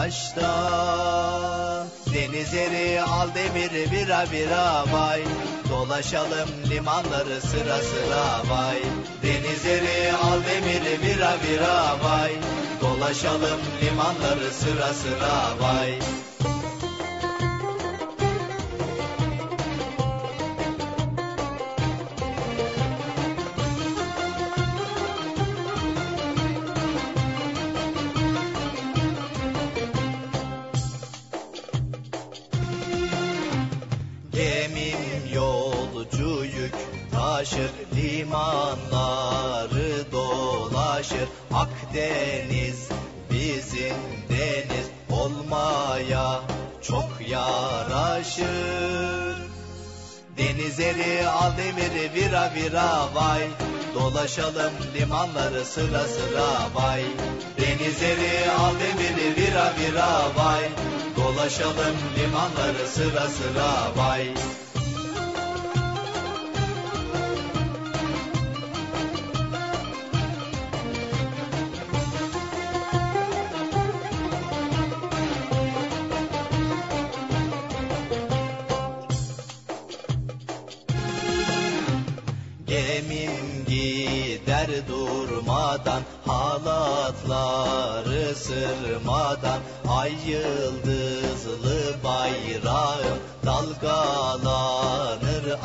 baştan. Denizleri al demiri bira bira vay, dolaşalım limanları sıra sıra vay. Denizleri al demiri bira bira vay, dolaşalım limanları sıra sıra vay. Gemim yolcu yük taşır, limanları dolaşır. Akdeniz bizim deniz olmaya çok yaraşır. Denizleri al demiri vira vira vay, dolaşalım limanları sıra sıra vay. Denizleri al demiri vira vira vay, dolaşalım limanları sıra sıra vay. Gemim gider durmadan, halatları sırmadan. Ay yıldızlı bayrağım dalgalanır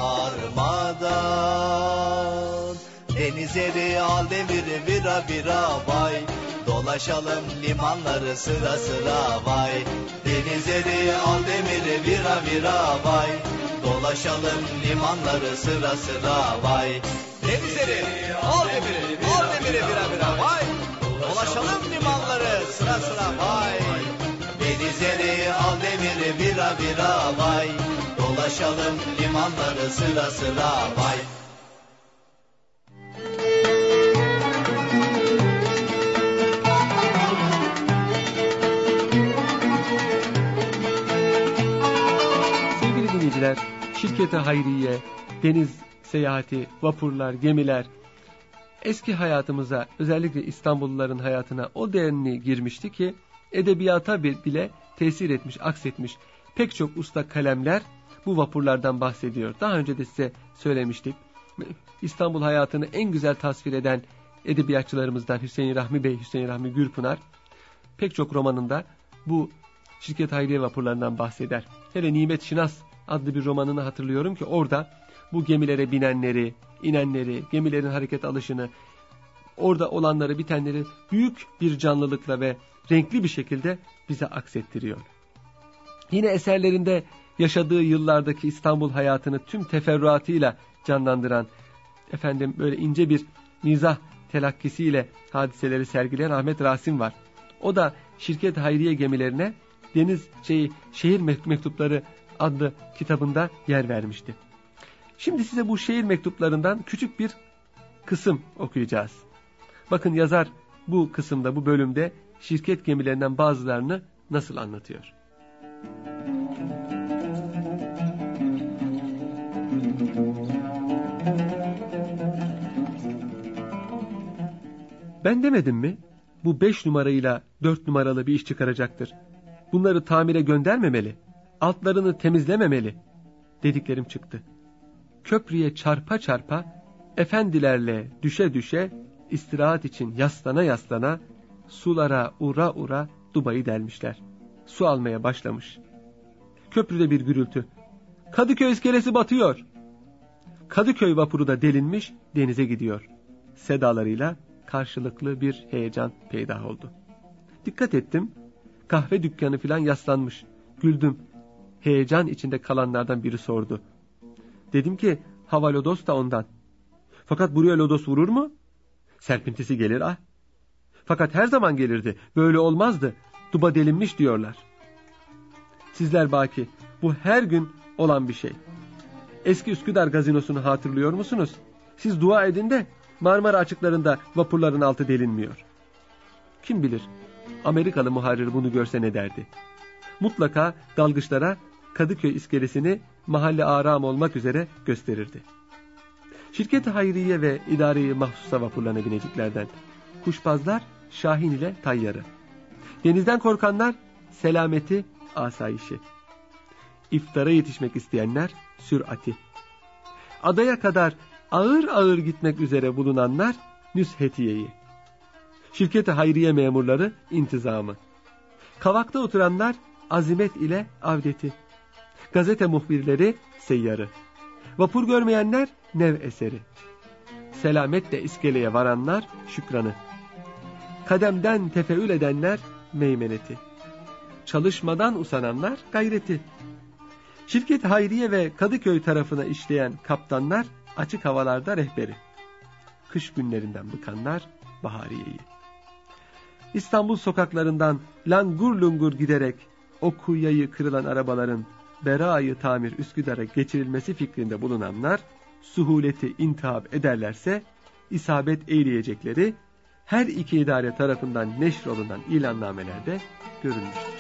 armadan. Denizleri al demiri vira vira vay, dolaşalım limanları sıra sıra vay. Denizleri al demiri vira vira vay, dolaşalım limanları sıra sıra vay. Denizleri al demiri vira vira vay, dolaşalım limanları sıra sıra vay. Denizleri al demiri vira vira vay, dolaşalım dolaşalım limanları sıra sıra vay. Sevgili dinleyiciler, şirkete hayriye, deniz seyahati, vapurlar, gemiler eski hayatımıza, özellikle İstanbulluların hayatına o denli girmişti ki edebiyata bile tesir etmiş, aksetmiş. Pek çok usta kalemler bu vapurlardan bahsediyor. Daha önce de size söylemiştik. İstanbul hayatını en güzel tasvir eden edebiyatçılarımızdan Hüseyin Rahmi Bey, Hüseyin Rahmi Gürpınar pek çok romanında bu şirket hayriye vapurlarından bahseder. Hele Nimet Şinas adlı bir romanını hatırlıyorum ki orada bu gemilere binenleri, inenleri, gemilerin hareket alışını, orada olanları, bitenleri büyük bir canlılıkla ve renkli bir şekilde bize aksettiriyor. Yine eserlerinde yaşadığı yıllardaki İstanbul hayatını tüm teferruatıyla canlandıran, böyle ince bir mizah telakkisiyle hadiseleri sergileyen Ahmet Rasim var. O da şirket hayriye gemilerine Şehir Mektupları adlı kitabında yer vermişti. Şimdi size bu şehir mektuplarından küçük bir kısım okuyacağız. Bakın yazar bu kısımda, bu bölümde şirket gemilerinden bazılarını nasıl anlatıyor. Ben demedim mi? Bu 5 numarayla 4 numaralı bir iş çıkaracaktır. Bunları tamire göndermemeli, altlarını temizlememeli dediklerim çıktı. Köprüye çarpa çarpa, efendilerle düşe düşe, istirahat için yaslana yaslana, sulara ura ura dubayı delmişler. Su almaya başlamış. Köprüde bir gürültü. Kadıköy iskelesi batıyor. Kadıköy vapuru da delinmiş, denize gidiyor. Sedalarıyla karşılıklı bir heyecan peydah oldu. Dikkat ettim. Kahve dükkanı filan yaslanmış. Güldüm. Heyecan içinde kalanlardan biri sordu. Dedim ki hava lodos da ondan. Fakat buraya lodos vurur mu? Serpintisi gelir ah. Fakat her zaman gelirdi. Böyle olmazdı. Duba delinmiş diyorlar. Sizler baki, bu her gün olan bir şey. Eski Üsküdar gazinosunu hatırlıyor musunuz? Siz dua edin de Marmara açıklarında vapurların altı delinmiyor. Kim bilir, Amerikalı muharrir bunu görse ne derdi? Mutlaka dalgıçlara Kadıköy iskelesini mahalle aram olmak üzere gösterirdi. Şirket-i hayriye ve idari mahsusa vapurlarına bineceklerden kuşbazlar Şahin ile Tayyarı, denizden korkanlar selameti, asayişi, iftara yetişmek isteyenler sürati, adaya kadar ağır ağır gitmek üzere bulunanlar nüshetiyeyi, şirket-i hayriye memurları intizamı, kavakta oturanlar azimet ile avdeti, gazete muhbirleri seyyarı, vapur görmeyenler nev eseri, selametle iskeleye varanlar şükranı, kademden tefeül edenler meymeneti, çalışmadan usananlar gayreti, şirket hayriye ve Kadıköy tarafına işleyen kaptanlar açık havalarda rehberi, kış günlerinden bıkanlar bahariyeyi. İstanbul sokaklarından langur lungur giderek o kuyayı kırılan arabaların Bera'yı tamir Üsküdar'a geçirilmesi fikrinde bulunanlar suhuleti intihap ederlerse isabet eyleyecekleri her iki idare tarafından neşrolunan ilannamelerde görülmüştür.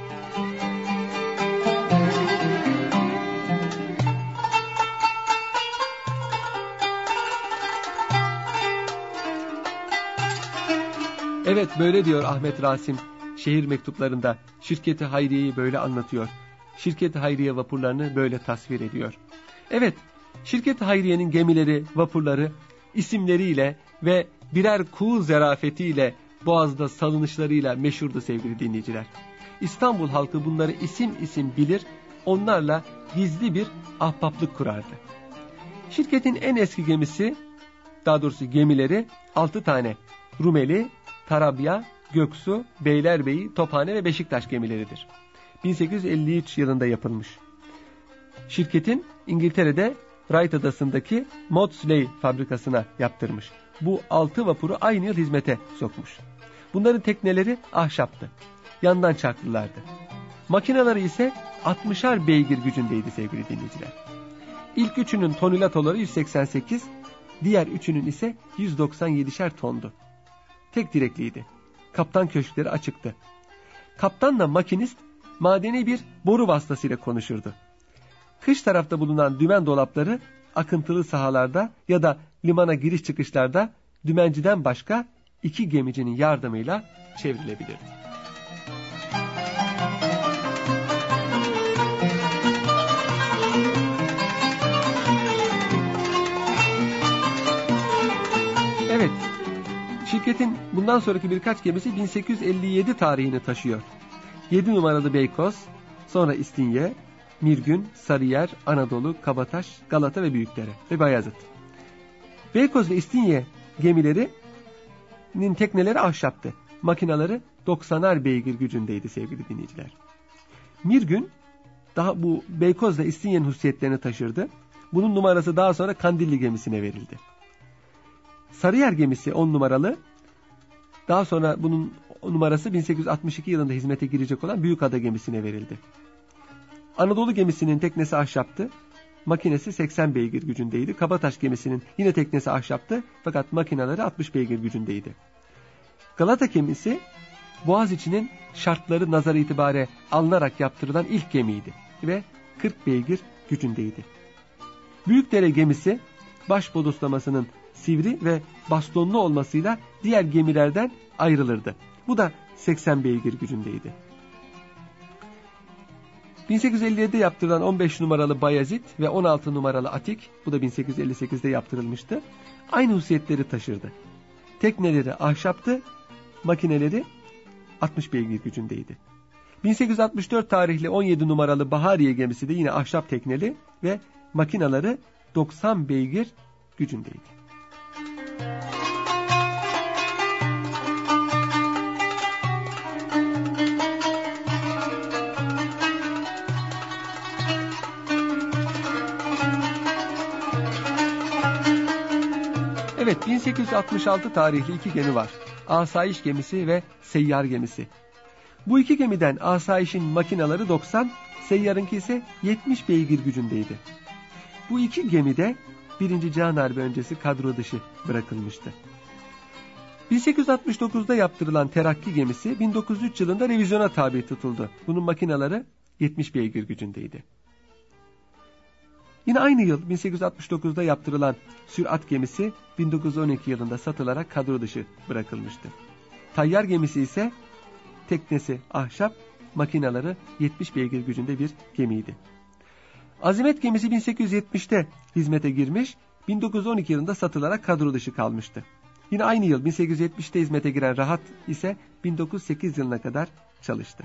Evet, böyle diyor Ahmet Rasim şehir mektuplarında. Şirket-i hayriyeyi böyle anlatıyor. Şirket-i hayriye vapurlarını böyle tasvir ediyor. Evet, şirket-i hayriyenin gemileri, vapurları isimleriyle ve birer kuğu zerafetiyle, boğazda salınışlarıyla meşhurdu sevgili dinleyiciler. İstanbul halkı bunları isim isim bilir, onlarla gizli bir ahbaplık kurardı. Şirketin en eski gemisi, daha doğrusu gemileri 6 tane. Rumeli, Tarabya, Göksu, Beylerbeyi, Tophane ve Beşiktaş gemileridir. 1853 yılında yapılmış. Şirketin İngiltere'de Wright Adası'ndaki Maudsley fabrikasına yaptırmış. Bu 6 vapuru aynı yıl hizmete sokmuş. Bunların tekneleri ahşaptı. Yandan çarklılardı. Makineleri ise 60'ar beygir gücündeydi sevgili dinleyiciler. İlk üçünün tonilatoları 188, diğer üçünün ise 197'şer tondu. Tek direkliydi. Kaptan köşkleri açıktı. Kaptanla makinist madeni bir boru vasıtasıyla konuşurdu. Kış tarafta bulunan dümen dolapları akıntılı sahalarda ya da limana giriş çıkışlarda dümenciden başka 2 gemicinin yardımıyla çevrilebilirdi. Evet, şirketin bundan sonraki birkaç gemisi 1857 tarihini taşıyor. 7 numaralı Beykoz, sonra İstinye, Mirgün, Sarıyer, Anadolu, Kabataş, Galata ve Büyükdere ve Bayazıt. Beykoz ve İstinye gemilerinin tekneleri ahşaptı. Makinaları 90'ar beygir gücündeydi sevgili dinleyiciler. Mirgün daha bu Beykoz ve İstinye'nin hususiyetlerini taşırdı. Bunun numarası daha sonra Kandilli gemisine verildi. Sarıyer gemisi 10 numaralı. Daha sonra bunun numarası 1862 yılında hizmete girecek olan Büyükada gemisine verildi. Anadolu gemisinin teknesi ahşaptı. Makinesi 80 beygir gücündeydi. Kabataş gemisinin yine teknesi ahşaptı fakat makineleri 60 beygir gücündeydi. Galata gemisi Boğaziçi'nin şartları nazarı itibariyle alınarak yaptırılan ilk gemiydi ve 40 beygir gücündeydi. Büyükdere gemisi baş bodoslamasının sivri ve bastonlu olmasıyla diğer gemilerden ayrılırdı. Bu da 80 beygir gücündeydi. 1857'de yaptırılan 15 numaralı Bayezid ve 16 numaralı Atik, bu da 1858'de yaptırılmıştı. Aynı hususiyetleri taşırdı. Tekneleri ahşaptı, makineleri 60 beygir gücündeydi. 1864 tarihli 17 numaralı Bahariye gemisi de yine ahşap tekneli ve makinaları 90 beygir gücündeydi. Evet, 1866 tarihli 2 gemi var. Asayiş gemisi ve Seyyar gemisi. Bu 2 gemiden Asayiş'in makinaları 90, Seyyar'ınki ise 70 beygir gücündeydi. Bu 2 gemide 1. Cihan Harbi öncesi kadro dışı bırakılmıştı. 1869'da yaptırılan Terakki gemisi 1903 yılında revizyona tabi tutuldu. Bunun makinaları 70 beygir gücündeydi. Yine aynı yıl 1869'da yaptırılan Sürat gemisi 1912 yılında satılarak kadro dışı bırakılmıştı. Tayyar gemisi ise teknesi ahşap, makinaları 70 beygir gücünde bir gemiydi. Azimet gemisi 1870'te hizmete girmiş, 1912 yılında satılarak kadro dışı kalmıştı. Yine aynı yıl 1870'te hizmete giren Rahat ise 1908 yılına kadar çalıştı.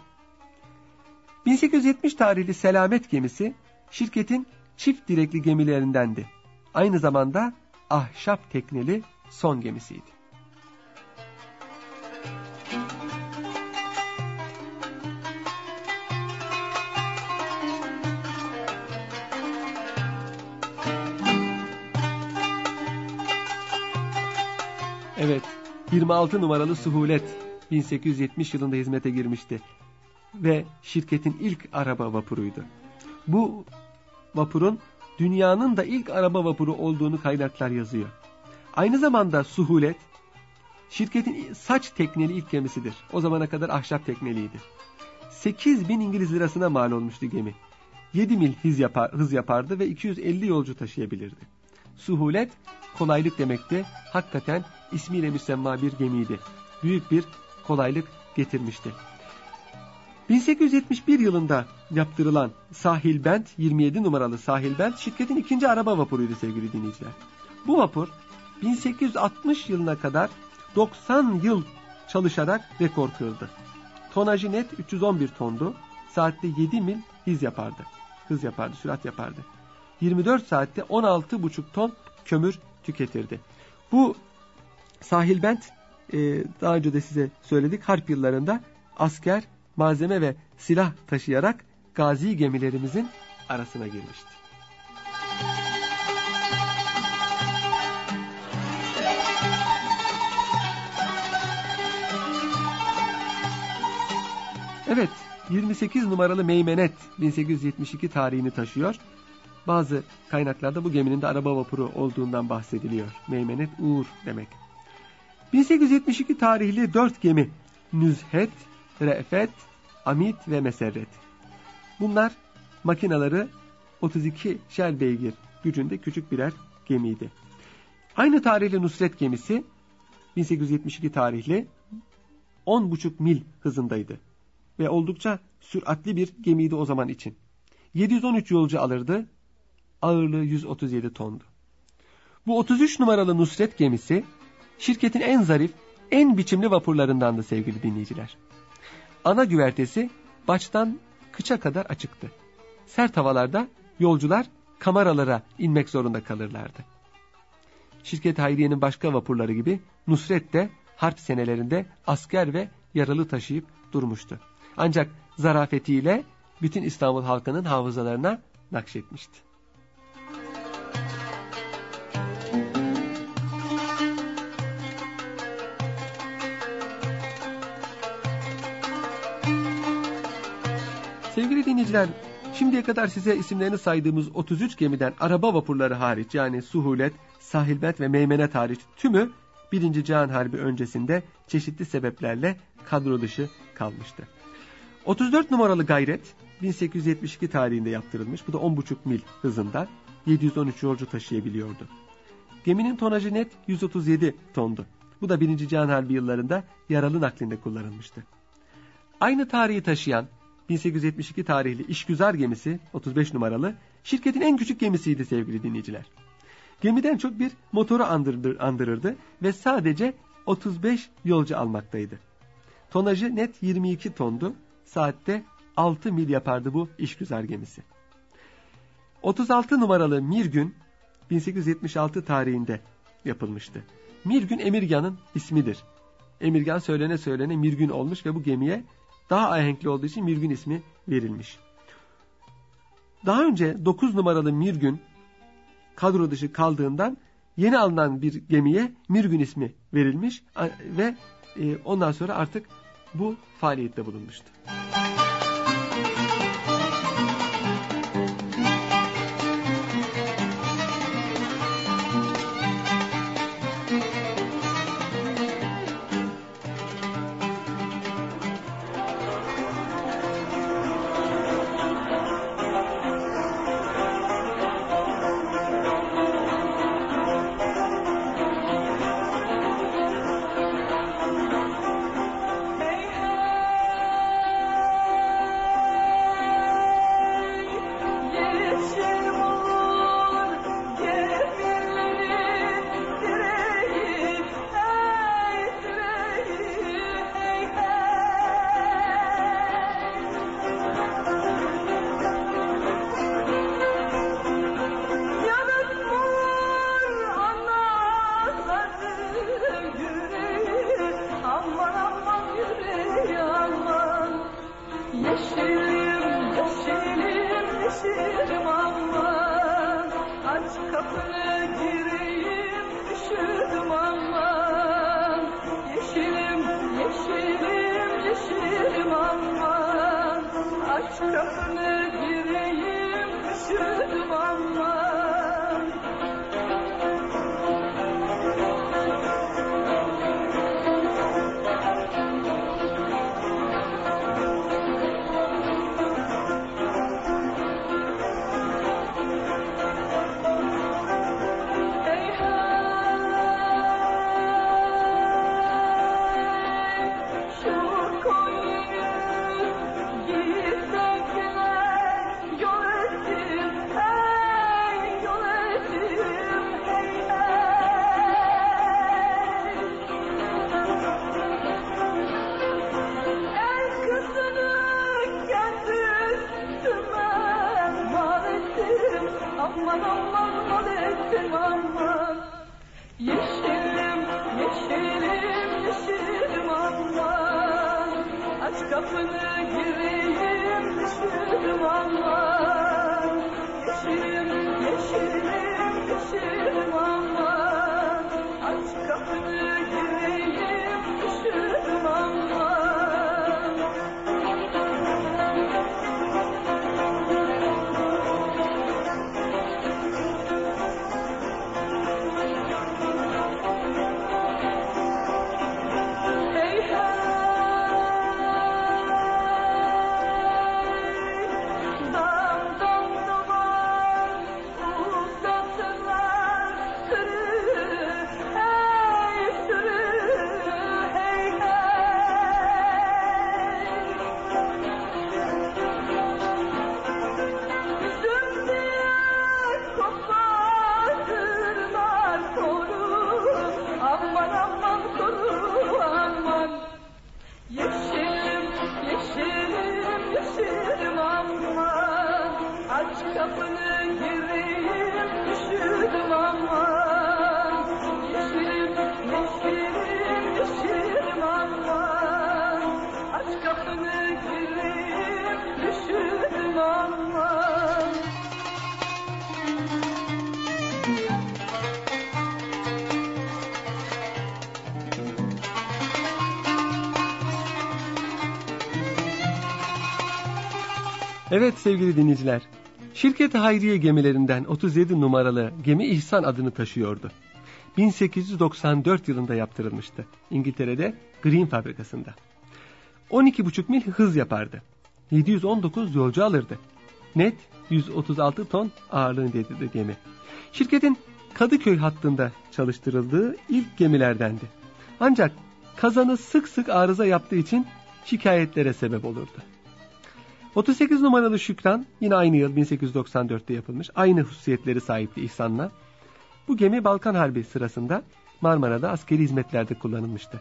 1870 tarihli Selamet gemisi şirketin çift direkli gemilerindendi. Aynı zamanda ahşap tekneli son gemisiydi. Evet, 26 numaralı Suhulet 1870 yılında hizmete girmişti ve şirketin ilk araba vapuruydu. Bu vapurun dünyanın da ilk araba vapuru olduğunu kaynaklar yazıyor. Aynı zamanda Suhulet şirketin saç tekneli ilk gemisidir. O zamana kadar ahşap tekneliydi. 8.000 İngiliz lirasına mal olmuştu gemi. 7 mil hız yapardı ve 250 yolcu taşıyabilirdi. Suhulet kolaylık demekti. Hakikaten ismiyle müsemma bir gemiydi. Büyük bir kolaylık getirmişti. 1871 yılında yaptırılan Sahilbent 27 numaralı Sahilbent şirketin ikinci araba vapuruydu sevgili dinleyiciler. Bu vapur 1860 yılına kadar 90 yıl çalışarak rekor kırdı. Tonajı net 311 tondu. Saatte 7 mil sürat yapardı. 24 saatte 16,5 ton kömür tüketirdi. Bu Sahilbent daha önce de size söyledik, harp yıllarında asker, malzeme ve silah taşıyarak gazi gemilerimizin arasına girmişti. Evet, 28 numaralı Meymenet 1872 tarihini taşıyor. Bazı kaynaklarda bu geminin de araba vapuru olduğundan bahsediliyor. Meymenet Uğur demek. 1872 tarihli 4 gemi Nüzhet, Re'fet, Amit ve Meserret. Bunlar makinaları 32'şer beygir gücünde küçük birer gemiydi. Aynı tarihli Nusret gemisi 1872 tarihli 10,5 mil hızındaydı ve oldukça süratli bir gemiydi o zaman için. 713 yolcu alırdı, ağırlığı 137 tondu. Bu 33 numaralı Nusret gemisi şirketin en zarif, en biçimli vapurlarındandı sevgili dinleyiciler. Ana güvertesi baştan kıça kadar açıktı. Sert havalarda yolcular kameralara inmek zorunda kalırlardı. Şirket Hayriye'nin başka vapurları gibi Nusret de harp senelerinde asker ve yaralı taşıyıp durmuştu. Ancak zarafetiyle bütün İstanbul halkının hafızalarına nakşetmişti. Sevgili dinleyiciler, şimdiye kadar size isimlerini saydığımız 33 gemiden araba vapurları hariç, yani Suhulet, Sahilbet ve Meymenet hariç tümü 1. Cihan Harbi öncesinde çeşitli sebeplerle kadro dışı kalmıştı. 34 numaralı Gayret 1872 tarihinde yaptırılmış. Bu da 10,5 mil hızında 713 yolcu taşıyabiliyordu. Geminin tonajı net 137 tondu. Bu da 1. Cihan Harbi yıllarında yaralı naklinde kullanılmıştı. Aynı tarihi taşıyan 1872 tarihli İşgüzar gemisi 35 numaralı şirketin en küçük gemisiydi sevgili dinleyiciler. Gemiden çok bir motoru andırırdı ve sadece 35 yolcu almaktaydı. Tonajı net 22 tondu. Saatte 6 mil yapardı bu İşgüzar gemisi. 36 numaralı Mirgün 1876 tarihinde yapılmıştı. Mirgün Emirgan'ın ismidir. Emirgan söylene söylene Mirgün olmuş ve bu gemiye daha ahenkli olduğu için Mirgün ismi verilmiş. Daha önce 9 numaralı Mirgün kadro dışı kaldığından yeni alınan bir gemiye Mirgün ismi verilmiş ve ondan sonra artık bu faaliyette bulunmuştu. Evet sevgili dinleyiciler, şirket-i hayriye gemilerinden 37 numaralı gemi İhsan adını taşıyordu. 1894 yılında yaptırılmıştı. İngiltere'de Green fabrikasında. 12,5 mil hız yapardı. 719 yolcu alırdı. Net 136 ton ağırlığındaydı gemi. Şirketin Kadıköy hattında çalıştırıldığı ilk gemilerdendi. Ancak kazanı sık sık arıza yaptığı için şikayetlere sebep olurdu. 38 numaralı Şükran yine aynı yıl 1894'te yapılmış. Aynı hususiyetleri sahipti İhsan'la. Bu gemi Balkan Harbi sırasında Marmara'da askeri hizmetlerde kullanılmıştı.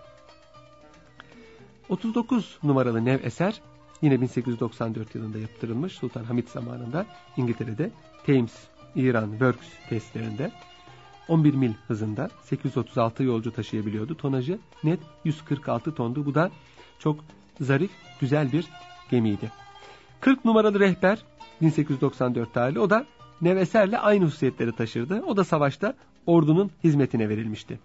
39 numaralı Nev Eser yine 1894 yılında yaptırılmış. Sultan Hamid zamanında İngiltere'de Thames, İran, Works testlerinde 11 mil hızında 836 yolcu taşıyabiliyordu. Tonajı net 146 tondu. Bu da çok zarif, güzel bir gemiydi. 40 numaralı Rehber 1894 tarihli. O da Nev Eser'le aynı hususiyetleri taşırdı. O da savaşta ordunun hizmetine verilmişti.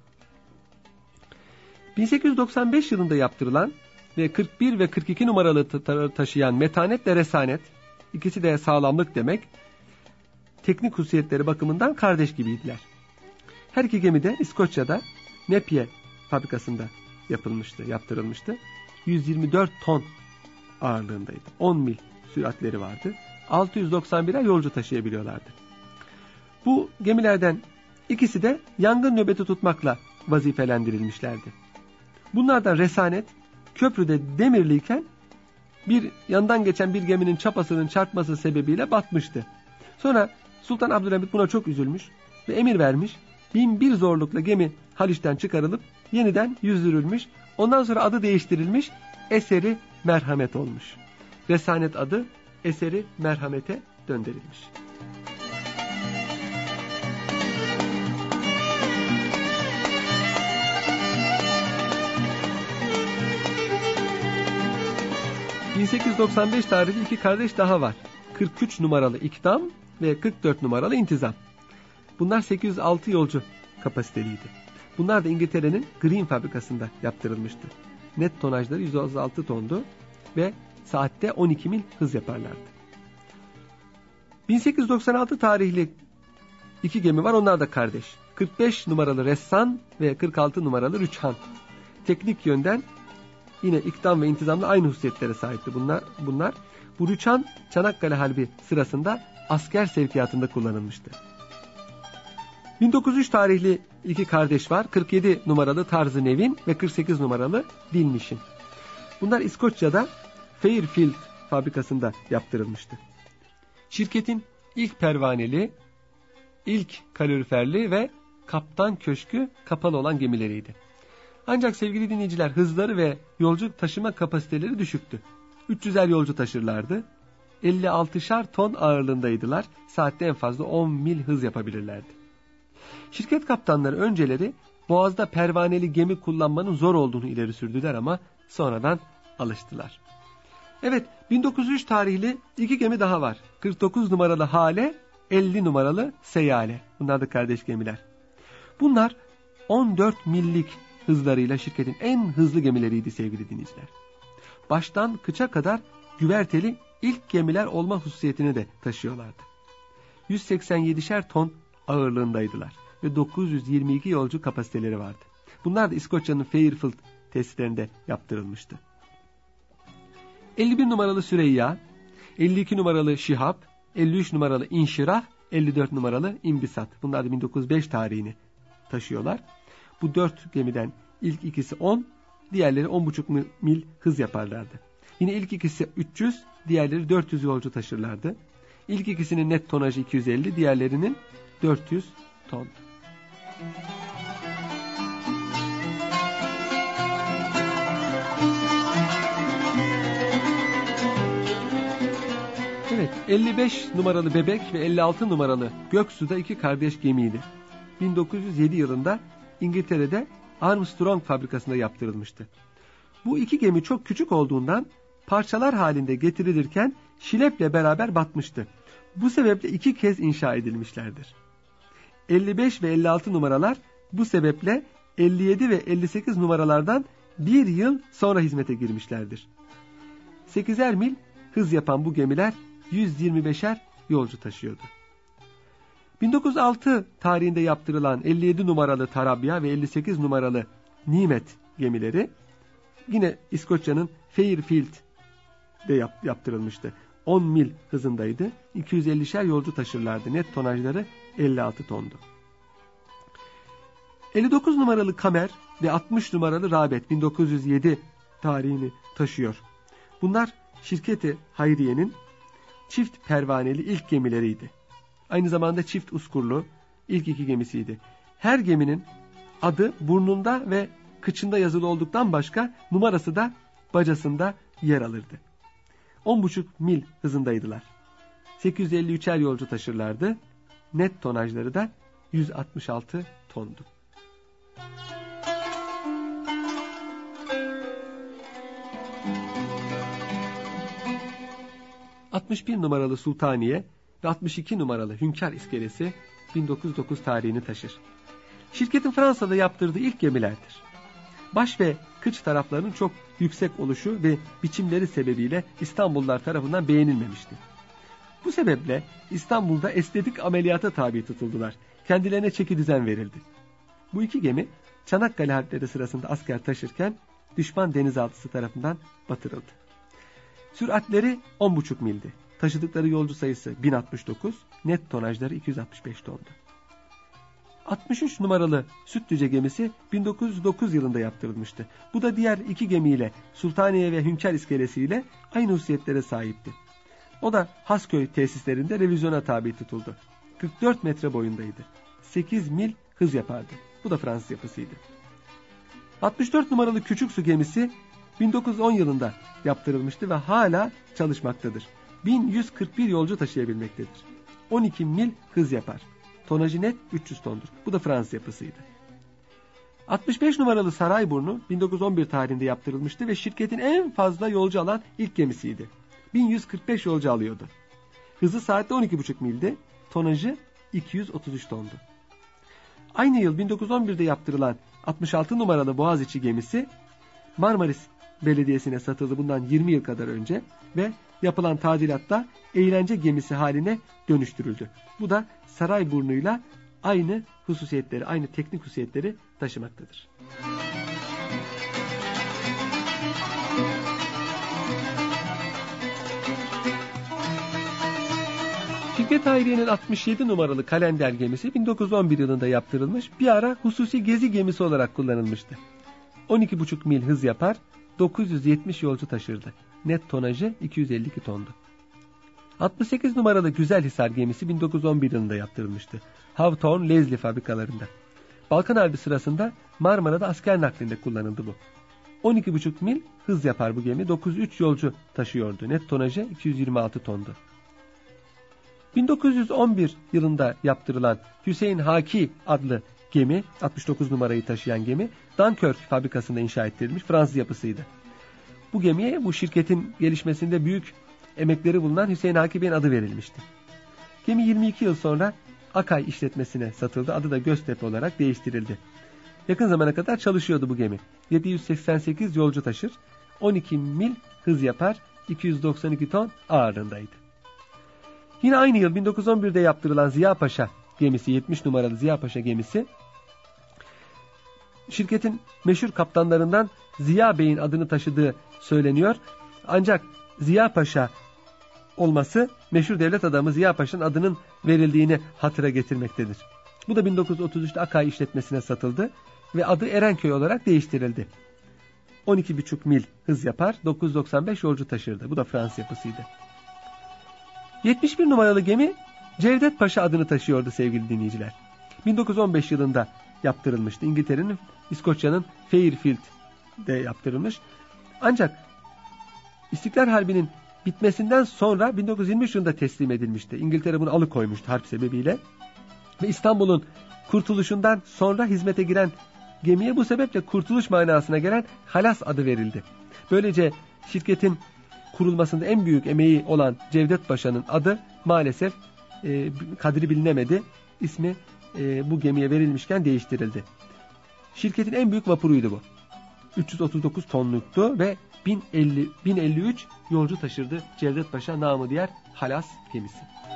1895 yılında yaptırılan ve 41 ve 42 numaralı taşıyan Metanet ve Resanet, ikisi de sağlamlık demek, teknik hususiyetleri bakımından kardeş gibiydiler. Her iki gemi de İskoçya'da Napier fabrikasında yaptırılmıştı. 124 ton ağırlığındaydı. 10 mil süratleri vardı. 691'er yolcu taşıyabiliyorlardı. Bu gemilerden ikisi de yangın nöbeti tutmakla vazifelendirilmişlerdi. Bunlardan Resanet köprüde demirliyken bir yandan geçen bir geminin çapasının çarpması sebebiyle batmıştı. Sonra Sultan Abdülhamit buna çok üzülmüş ve emir vermiş. 1001 zorlukla gemi Haliç'ten çıkarılıp yeniden yüzdürülmüş. Ondan sonra adı değiştirilmiş, Eseri Merhamet olmuş. Resanet adı Eseri Merhamet'e döndürülmüş. ...1895 tarihli iki kardeş daha var. 43 numaralı İkdam ve 44 numaralı İntizam. Bunlar 806 yolcu kapasiteliydi. Bunlar da İngiltere'nin Green fabrikasında yaptırılmıştı. Net tonajları 136 tondu ve saatte 12 mil hız yaparlardı. 1896 tarihli iki gemi var, onlar da kardeş. 45 numaralı Ressan ve 46 numaralı Rüçhan. Teknik yönden yine İkdam ve İntizam'la aynı hususiyetlere sahipti bunlar. Bu Rüçhan Çanakkale Harbi sırasında asker sevkiyatında kullanılmıştı. 1903 tarihli iki kardeş var. 47 numaralı Tarzı Nevin ve 48 numaralı Dilmişin. Bunlar İskoçya'da Fairfield fabrikasında yaptırılmıştı. Şirketin ilk pervaneli, ilk kaloriferli ve kaptan köşkü kapalı olan gemileriydi. Ancak sevgili dinleyiciler, hızları ve yolcu taşıma kapasiteleri düşüktü. 300'er yolcu taşırlardı. 56'şar ton ağırlığındaydılar. Saatte en fazla 10 mil hız yapabilirlerdi. Şirket kaptanları önceleri boğazda pervaneli gemi kullanmanın zor olduğunu ileri sürdüler ama sonradan alıştılar. Evet, 1903 tarihli iki gemi daha var. 49 numaralı Hale, 50 numaralı Seyale. Bunlar da kardeş gemiler. Bunlar 14 millik hızlarıyla şirketin en hızlı gemileriydi sevgili dinleyiciler. Baştan kıça kadar güverteli ilk gemiler olma hususiyetini de taşıyorlardı. 187'şer ton ağırlığındaydılar ve 922 yolcu kapasiteleri vardı. Bunlar da İskoçya'nın Fairfield tesislerinde yaptırılmıştı. 51 numaralı Süreyya, 52 numaralı Şihab, 53 numaralı İnşirah, 54 numaralı İmbisat. Bunlar da 1905 tarihini taşıyorlar. Bu 4 gemiden ilk ikisi 10, diğerleri 10,5 mil hız yaparlardı. Yine ilk ikisi 300, diğerleri 400 yolcu taşırlardı. İlk ikisinin net tonajı 250, diğerlerinin 400 ton. Evet, 55 numaralı Bebek ve 56 numaralı Göksu'da iki kardeş gemiydi. 1907 yılında İngiltere'de Armstrong fabrikasında yaptırılmıştı. Bu iki gemi çok küçük olduğundan parçalar halinde getirilirken şileple beraber batmıştı. Bu sebeple iki kez inşa edilmişlerdir. 55 ve 56 numaralar bu sebeple 57 ve 58 numaralardan bir yıl sonra hizmete girmişlerdir. 8'er mil hız yapan bu gemiler 125'er yolcu taşıyordu. 1906 tarihinde yaptırılan 57 numaralı Tarabya ve 58 numaralı Nimet gemileri yine İskoçya'nın Fairfield'de yaptırılmıştı. 10 mil hızındaydı. 250'şer yolcu taşırlardı. Net tonajları 56 tondu. 59 numaralı Kamer ve 60 numaralı Rağbet 1907 tarihini taşıyor. Bunlar şirketi Hayriye'nin çift pervaneli ilk gemileriydi. Aynı zamanda çift uskurlu ilk iki gemisiydi. Her geminin adı burnunda ve kıçında yazılı olduktan başka numarası da bacasında yer alırdı. 10,5 mil hızındaydılar. 853'er yolcu taşırlardı. Net tonajları da 166 tondu. ...61 numaralı Sultaniye ve 62 numaralı Hünkar iskelesi 1909 tarihini taşır. Şirketin Fransa'da yaptırdığı ilk gemilerdir. Baş ve kıç taraflarının çok yüksek oluşu ve biçimleri sebebiyle İstanbullular tarafından beğenilmemişti. Bu sebeple İstanbul'da estetik ameliyata tabi tutuldular. Kendilerine çeki düzen verildi. Bu iki gemi Çanakkale Harpleri sırasında asker taşırken düşman denizaltısı tarafından batırıldı. Süratleri 10,5 mildi. Taşıdıkları yolcu sayısı 1069, net tonajları 265 tondu. 63 numaralı Sütlüce gemisi 1909 yılında yaptırılmıştı. Bu da diğer iki gemiyle Sultaniye ve Hünkar iskelesiyle aynı hususiyetlere sahipti. O da Hasköy tesislerinde revizyona tabi tutuldu. 44 metre boyundaydı. 8 mil hız yapardı. Bu da Fransız yapısıydı. 64 numaralı Küçük Su gemisi 1910 yılında yaptırılmıştı ve hala çalışmaktadır. 1141 yolcu taşıyabilmektedir. 12 mil hız yapar. Tonajı net 300 tondur. Bu da Fransız yapısıydı. 65 numaralı Sarayburnu 1911 tarihinde yaptırılmıştı ve şirketin en fazla yolcu alan ilk gemisiydi. 1145 yolcu alıyordu. Hızı saatte 12,5 mildi. Tonajı 233 tondu. Aynı yıl 1911'de yaptırılan 66 numaralı Boğaziçi gemisi Marmaris Belediyesi'ne satıldı bundan 20 yıl kadar önce ve yapılan tadilatta eğlence gemisi haline dönüştürüldü. Bu da Sarayburnu'yla aynı hususiyetleri, aynı teknik hususiyetleri taşımaktadır. Şirket Hayriye'nin 67 numaralı Kalender gemisi 1911 yılında yaptırılmış, bir ara hususi gezi gemisi olarak kullanılmıştı. 12,5 mil hız yapar, 970 yolcu taşırdı. Net tonajı 252 tondu. 68 numaralı Güzelhisar gemisi 1911 yılında yaptırılmıştı. Hawthorne Leslie fabrikalarında. Balkan Harbi sırasında Marmara'da asker naklinde kullanıldı bu. 12,5 mil hız yapar bu gemi, 903 yolcu taşıyordu. Net tonajı 226 tondu. 1911 yılında yaptırılan Hüseyin Haki adlı gemi, 69 numarayı taşıyan gemi, Dunkirk fabrikasında inşa ettirilmiş Fransız yapısıydı. Bu gemiye bu şirketin gelişmesinde büyük emekleri bulunan Hüseyin Haki Bey'in adı verilmişti. Gemi 22 yıl sonra Akay işletmesine satıldı. Adı da Göztepe olarak değiştirildi. Yakın zamana kadar çalışıyordu bu gemi. 788 yolcu taşır, 12 mil hız yapar, 292 ton ağırlığındaydı. Yine aynı yıl 1911'de yaptırılan Ziya Paşa gemisi, 70 numaralı Ziya Paşa gemisi, şirketin meşhur kaptanlarından Ziya Bey'in adını taşıdığı söyleniyor. Ancak Ziya Paşa olması meşhur devlet adamı Ziya Paşa'nın adının verildiğini hatıra getirmektedir. Bu da 1933'te Akay işletmesine satıldı ve adı Erenköy olarak değiştirildi. 12,5 mil hız yapar, 995 yolcu taşırdı. Bu da Fransız yapısıydı. 71 numaralı gemi Cevdet Paşa adını taşıyordu sevgili dinleyiciler. 1915 yılında yaptırılmıştı. İngiltere'nin, İskoçya'nın Fairfield'de yaptırılmış. Ancak İstiklal Harbi'nin bitmesinden sonra 1923 yılında teslim edilmişti. İngiltere bunu alıkoymuştu harp sebebiyle. Ve İstanbul'un kurtuluşundan sonra hizmete giren gemiye bu sebeple kurtuluş manasına gelen Halas adı verildi. Böylece şirketin kurulmasında en büyük emeği olan Cevdet Paşa'nın adı maalesef kadri bilinemedi. İsmi bu gemiye verilmişken değiştirildi. Şirketin en büyük vapuruydu bu. 339 tonluktu ve 1053 yolcu taşırdı Cevdet Paşa namı diğer Halas gemisi.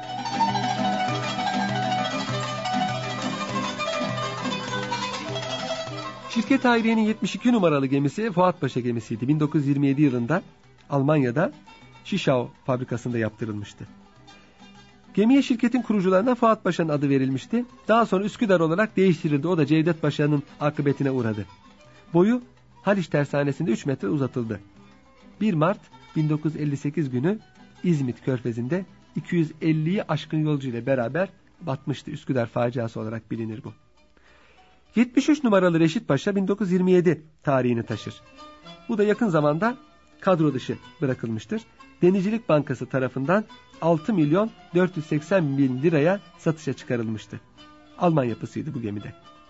Şirket Hayriye'nin 72 numaralı gemisi Fuat Paşa gemisiydi. 1927 yılında Almanya'da Şişau fabrikasında yaptırılmıştı. Gemiye şirketin kurucularına Fuat Paşa'nın adı verilmişti. Daha sonra Üsküdar olarak değiştirildi. O da Cevdet Paşa'nın akıbetine uğradı. Boyu Haliç Tersanesi'nde 3 metre uzatıldı. 1 Mart 1958 günü İzmit Körfezi'nde 250'yi aşkın yolcu ile beraber batmıştı. Üsküdar faciası olarak bilinir bu. 73 numaralı Reşit Paşa 1927 tarihini taşır. Bu da yakın zamanda kadro dışı bırakılmıştır. Denizcilik Bankası tarafından 6 milyon 480 bin liraya satışa çıkarılmıştı. Alman yapısıydı bu gemide.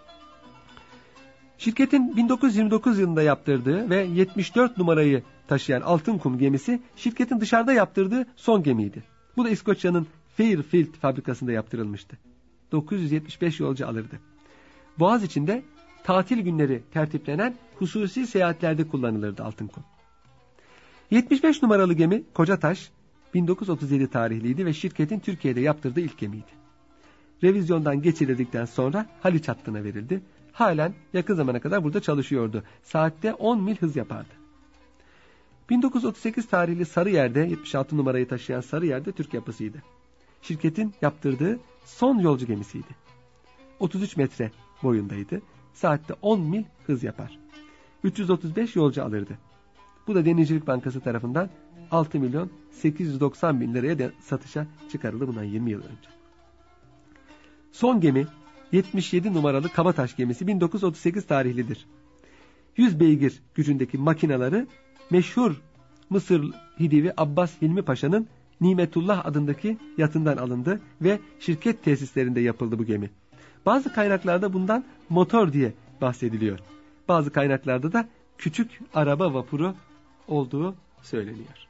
Şirketin 1929 yılında yaptırdığı ve 74 numarayı taşıyan Altınkum gemisi şirketin dışarıda yaptırdığı son gemiydi. Bu da İskoçya'nın Fairfield fabrikasında yaptırılmıştı. 975 yolcu alırdı. Boğaz içinde tatil günleri tertiplenen hususi seyahatlerde kullanılırdı Altınkum. 75 numaralı gemi Kocataş 1937 tarihliydi ve şirketin Türkiye'de yaptırdığı ilk gemiydi. Revizyondan geçirildikten sonra Haliç hattına verildi. Halen yakın zamana kadar burada çalışıyordu. Saatte 10 mil hız yapardı. 1938 tarihli Sarıyer'de 76 numarayı taşıyan Sarıyer'de Türk yapısıydı. Şirketin yaptırdığı son yolcu gemisiydi. 33 metre boyundaydı. Saatte 10 mil hız yapar. 335 yolcu alırdı. Bu da Denizcilik Bankası tarafından 6 milyon 890 bin liraya da satışa çıkarıldı bundan 20 yıl önce. Son gemi 77 numaralı Kabataş gemisi 1938 tarihlidir. 100 beygir gücündeki makinaları meşhur Mısır Hidivi Abbas Hilmi Paşa'nın Nimetullah adındaki yatından alındı ve şirket tesislerinde yapıldı bu gemi. Bazı kaynaklarda bundan motor diye bahsediliyor. Bazı kaynaklarda da küçük araba vapuru olduğu söyleniyor.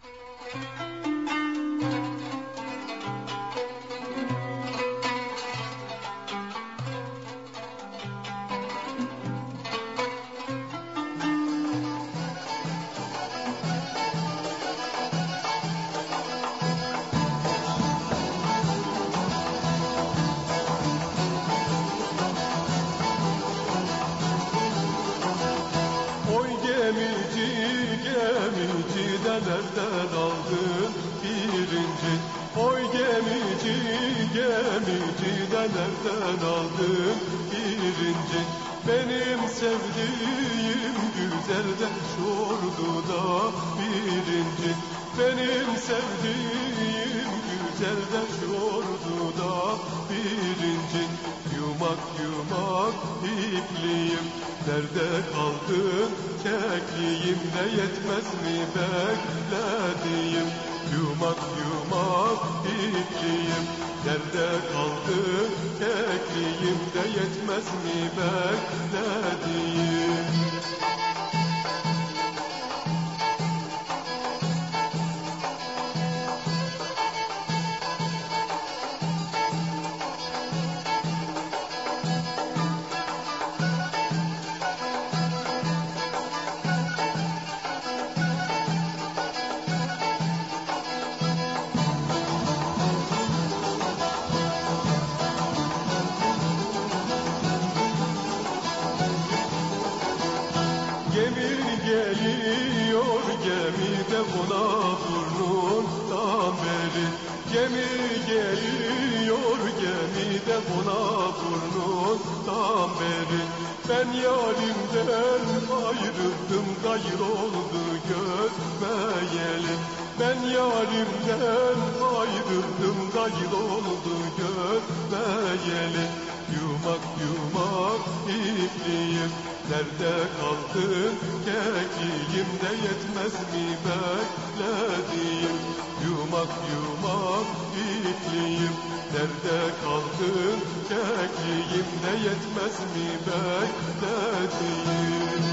Nereden aldın pirinci? Oy gemici, gemici de nereden aldın pirinci? Benim sevdiğim güzel de şordu da birinci. Benim sevdiğim güzel de şordu da birinci. Yumak yumak ipliğim, nerede kaldın kekliğim, ne yetmez mi beklediğim? Yumak yumak ipliğim, nerede kaldın kekliğim, de yetmez mi beklediğim? Geliyor gemide buna burnundan beri. Gemi geliyor gemide buna burnundan beri. Ben yarimden ayrıldım, gayrı oldu görmeyeli. Ben yarimden ayrıldım, gayrı oldu görmeyeli. Yumak yumak ipliğim, nerede kaldın kekliğim, de yetmez mi beklediğim? Yumak yumak ipliğim, nerede kaldın kekliğim, de yetmez mi beklediğim?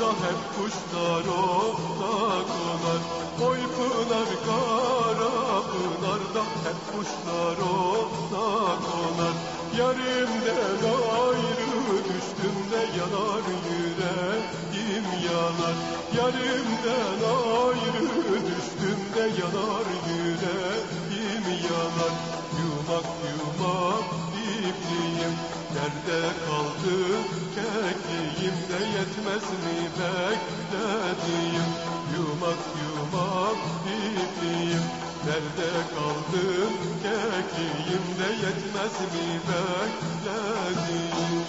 hep kuşlar ona konar. Oy pınar kara pınarda hep kuşlar ona konar. Yarimden ayrı düştüm de yanar yüreğim yanar. Yarimden ayrı düştüm de yanar yüreğim yanar. Yumak yumak ipliğim nerede kaldı kekliğim de yetmez mi beklediğim. Yumak yumak ipliğim nerede kaldı kekliğim de yetmez mi beklediğim.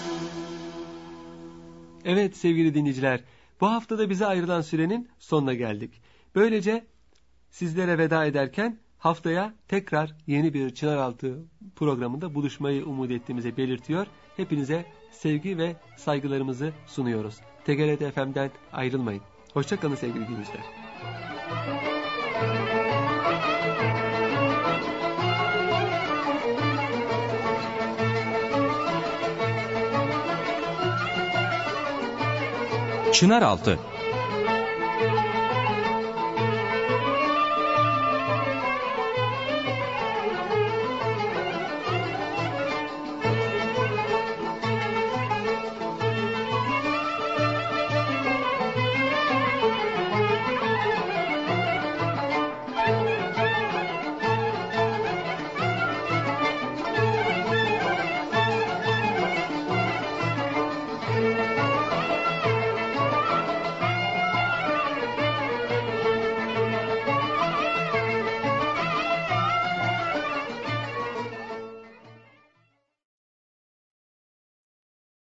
Evet sevgili dinleyiciler, bu haftada bize ayrılan sürenin sonuna geldik. Böylece sizlere veda ederken haftaya tekrar yeni bir Çınaraltı programında buluşmayı umut ettiğimizi belirtiyor. Hepinize sevgi ve saygılarımızı sunuyoruz. TGRT FM'den ayrılmayın. Hoşça kalın sevgili dinleyiciler. Çınaraltı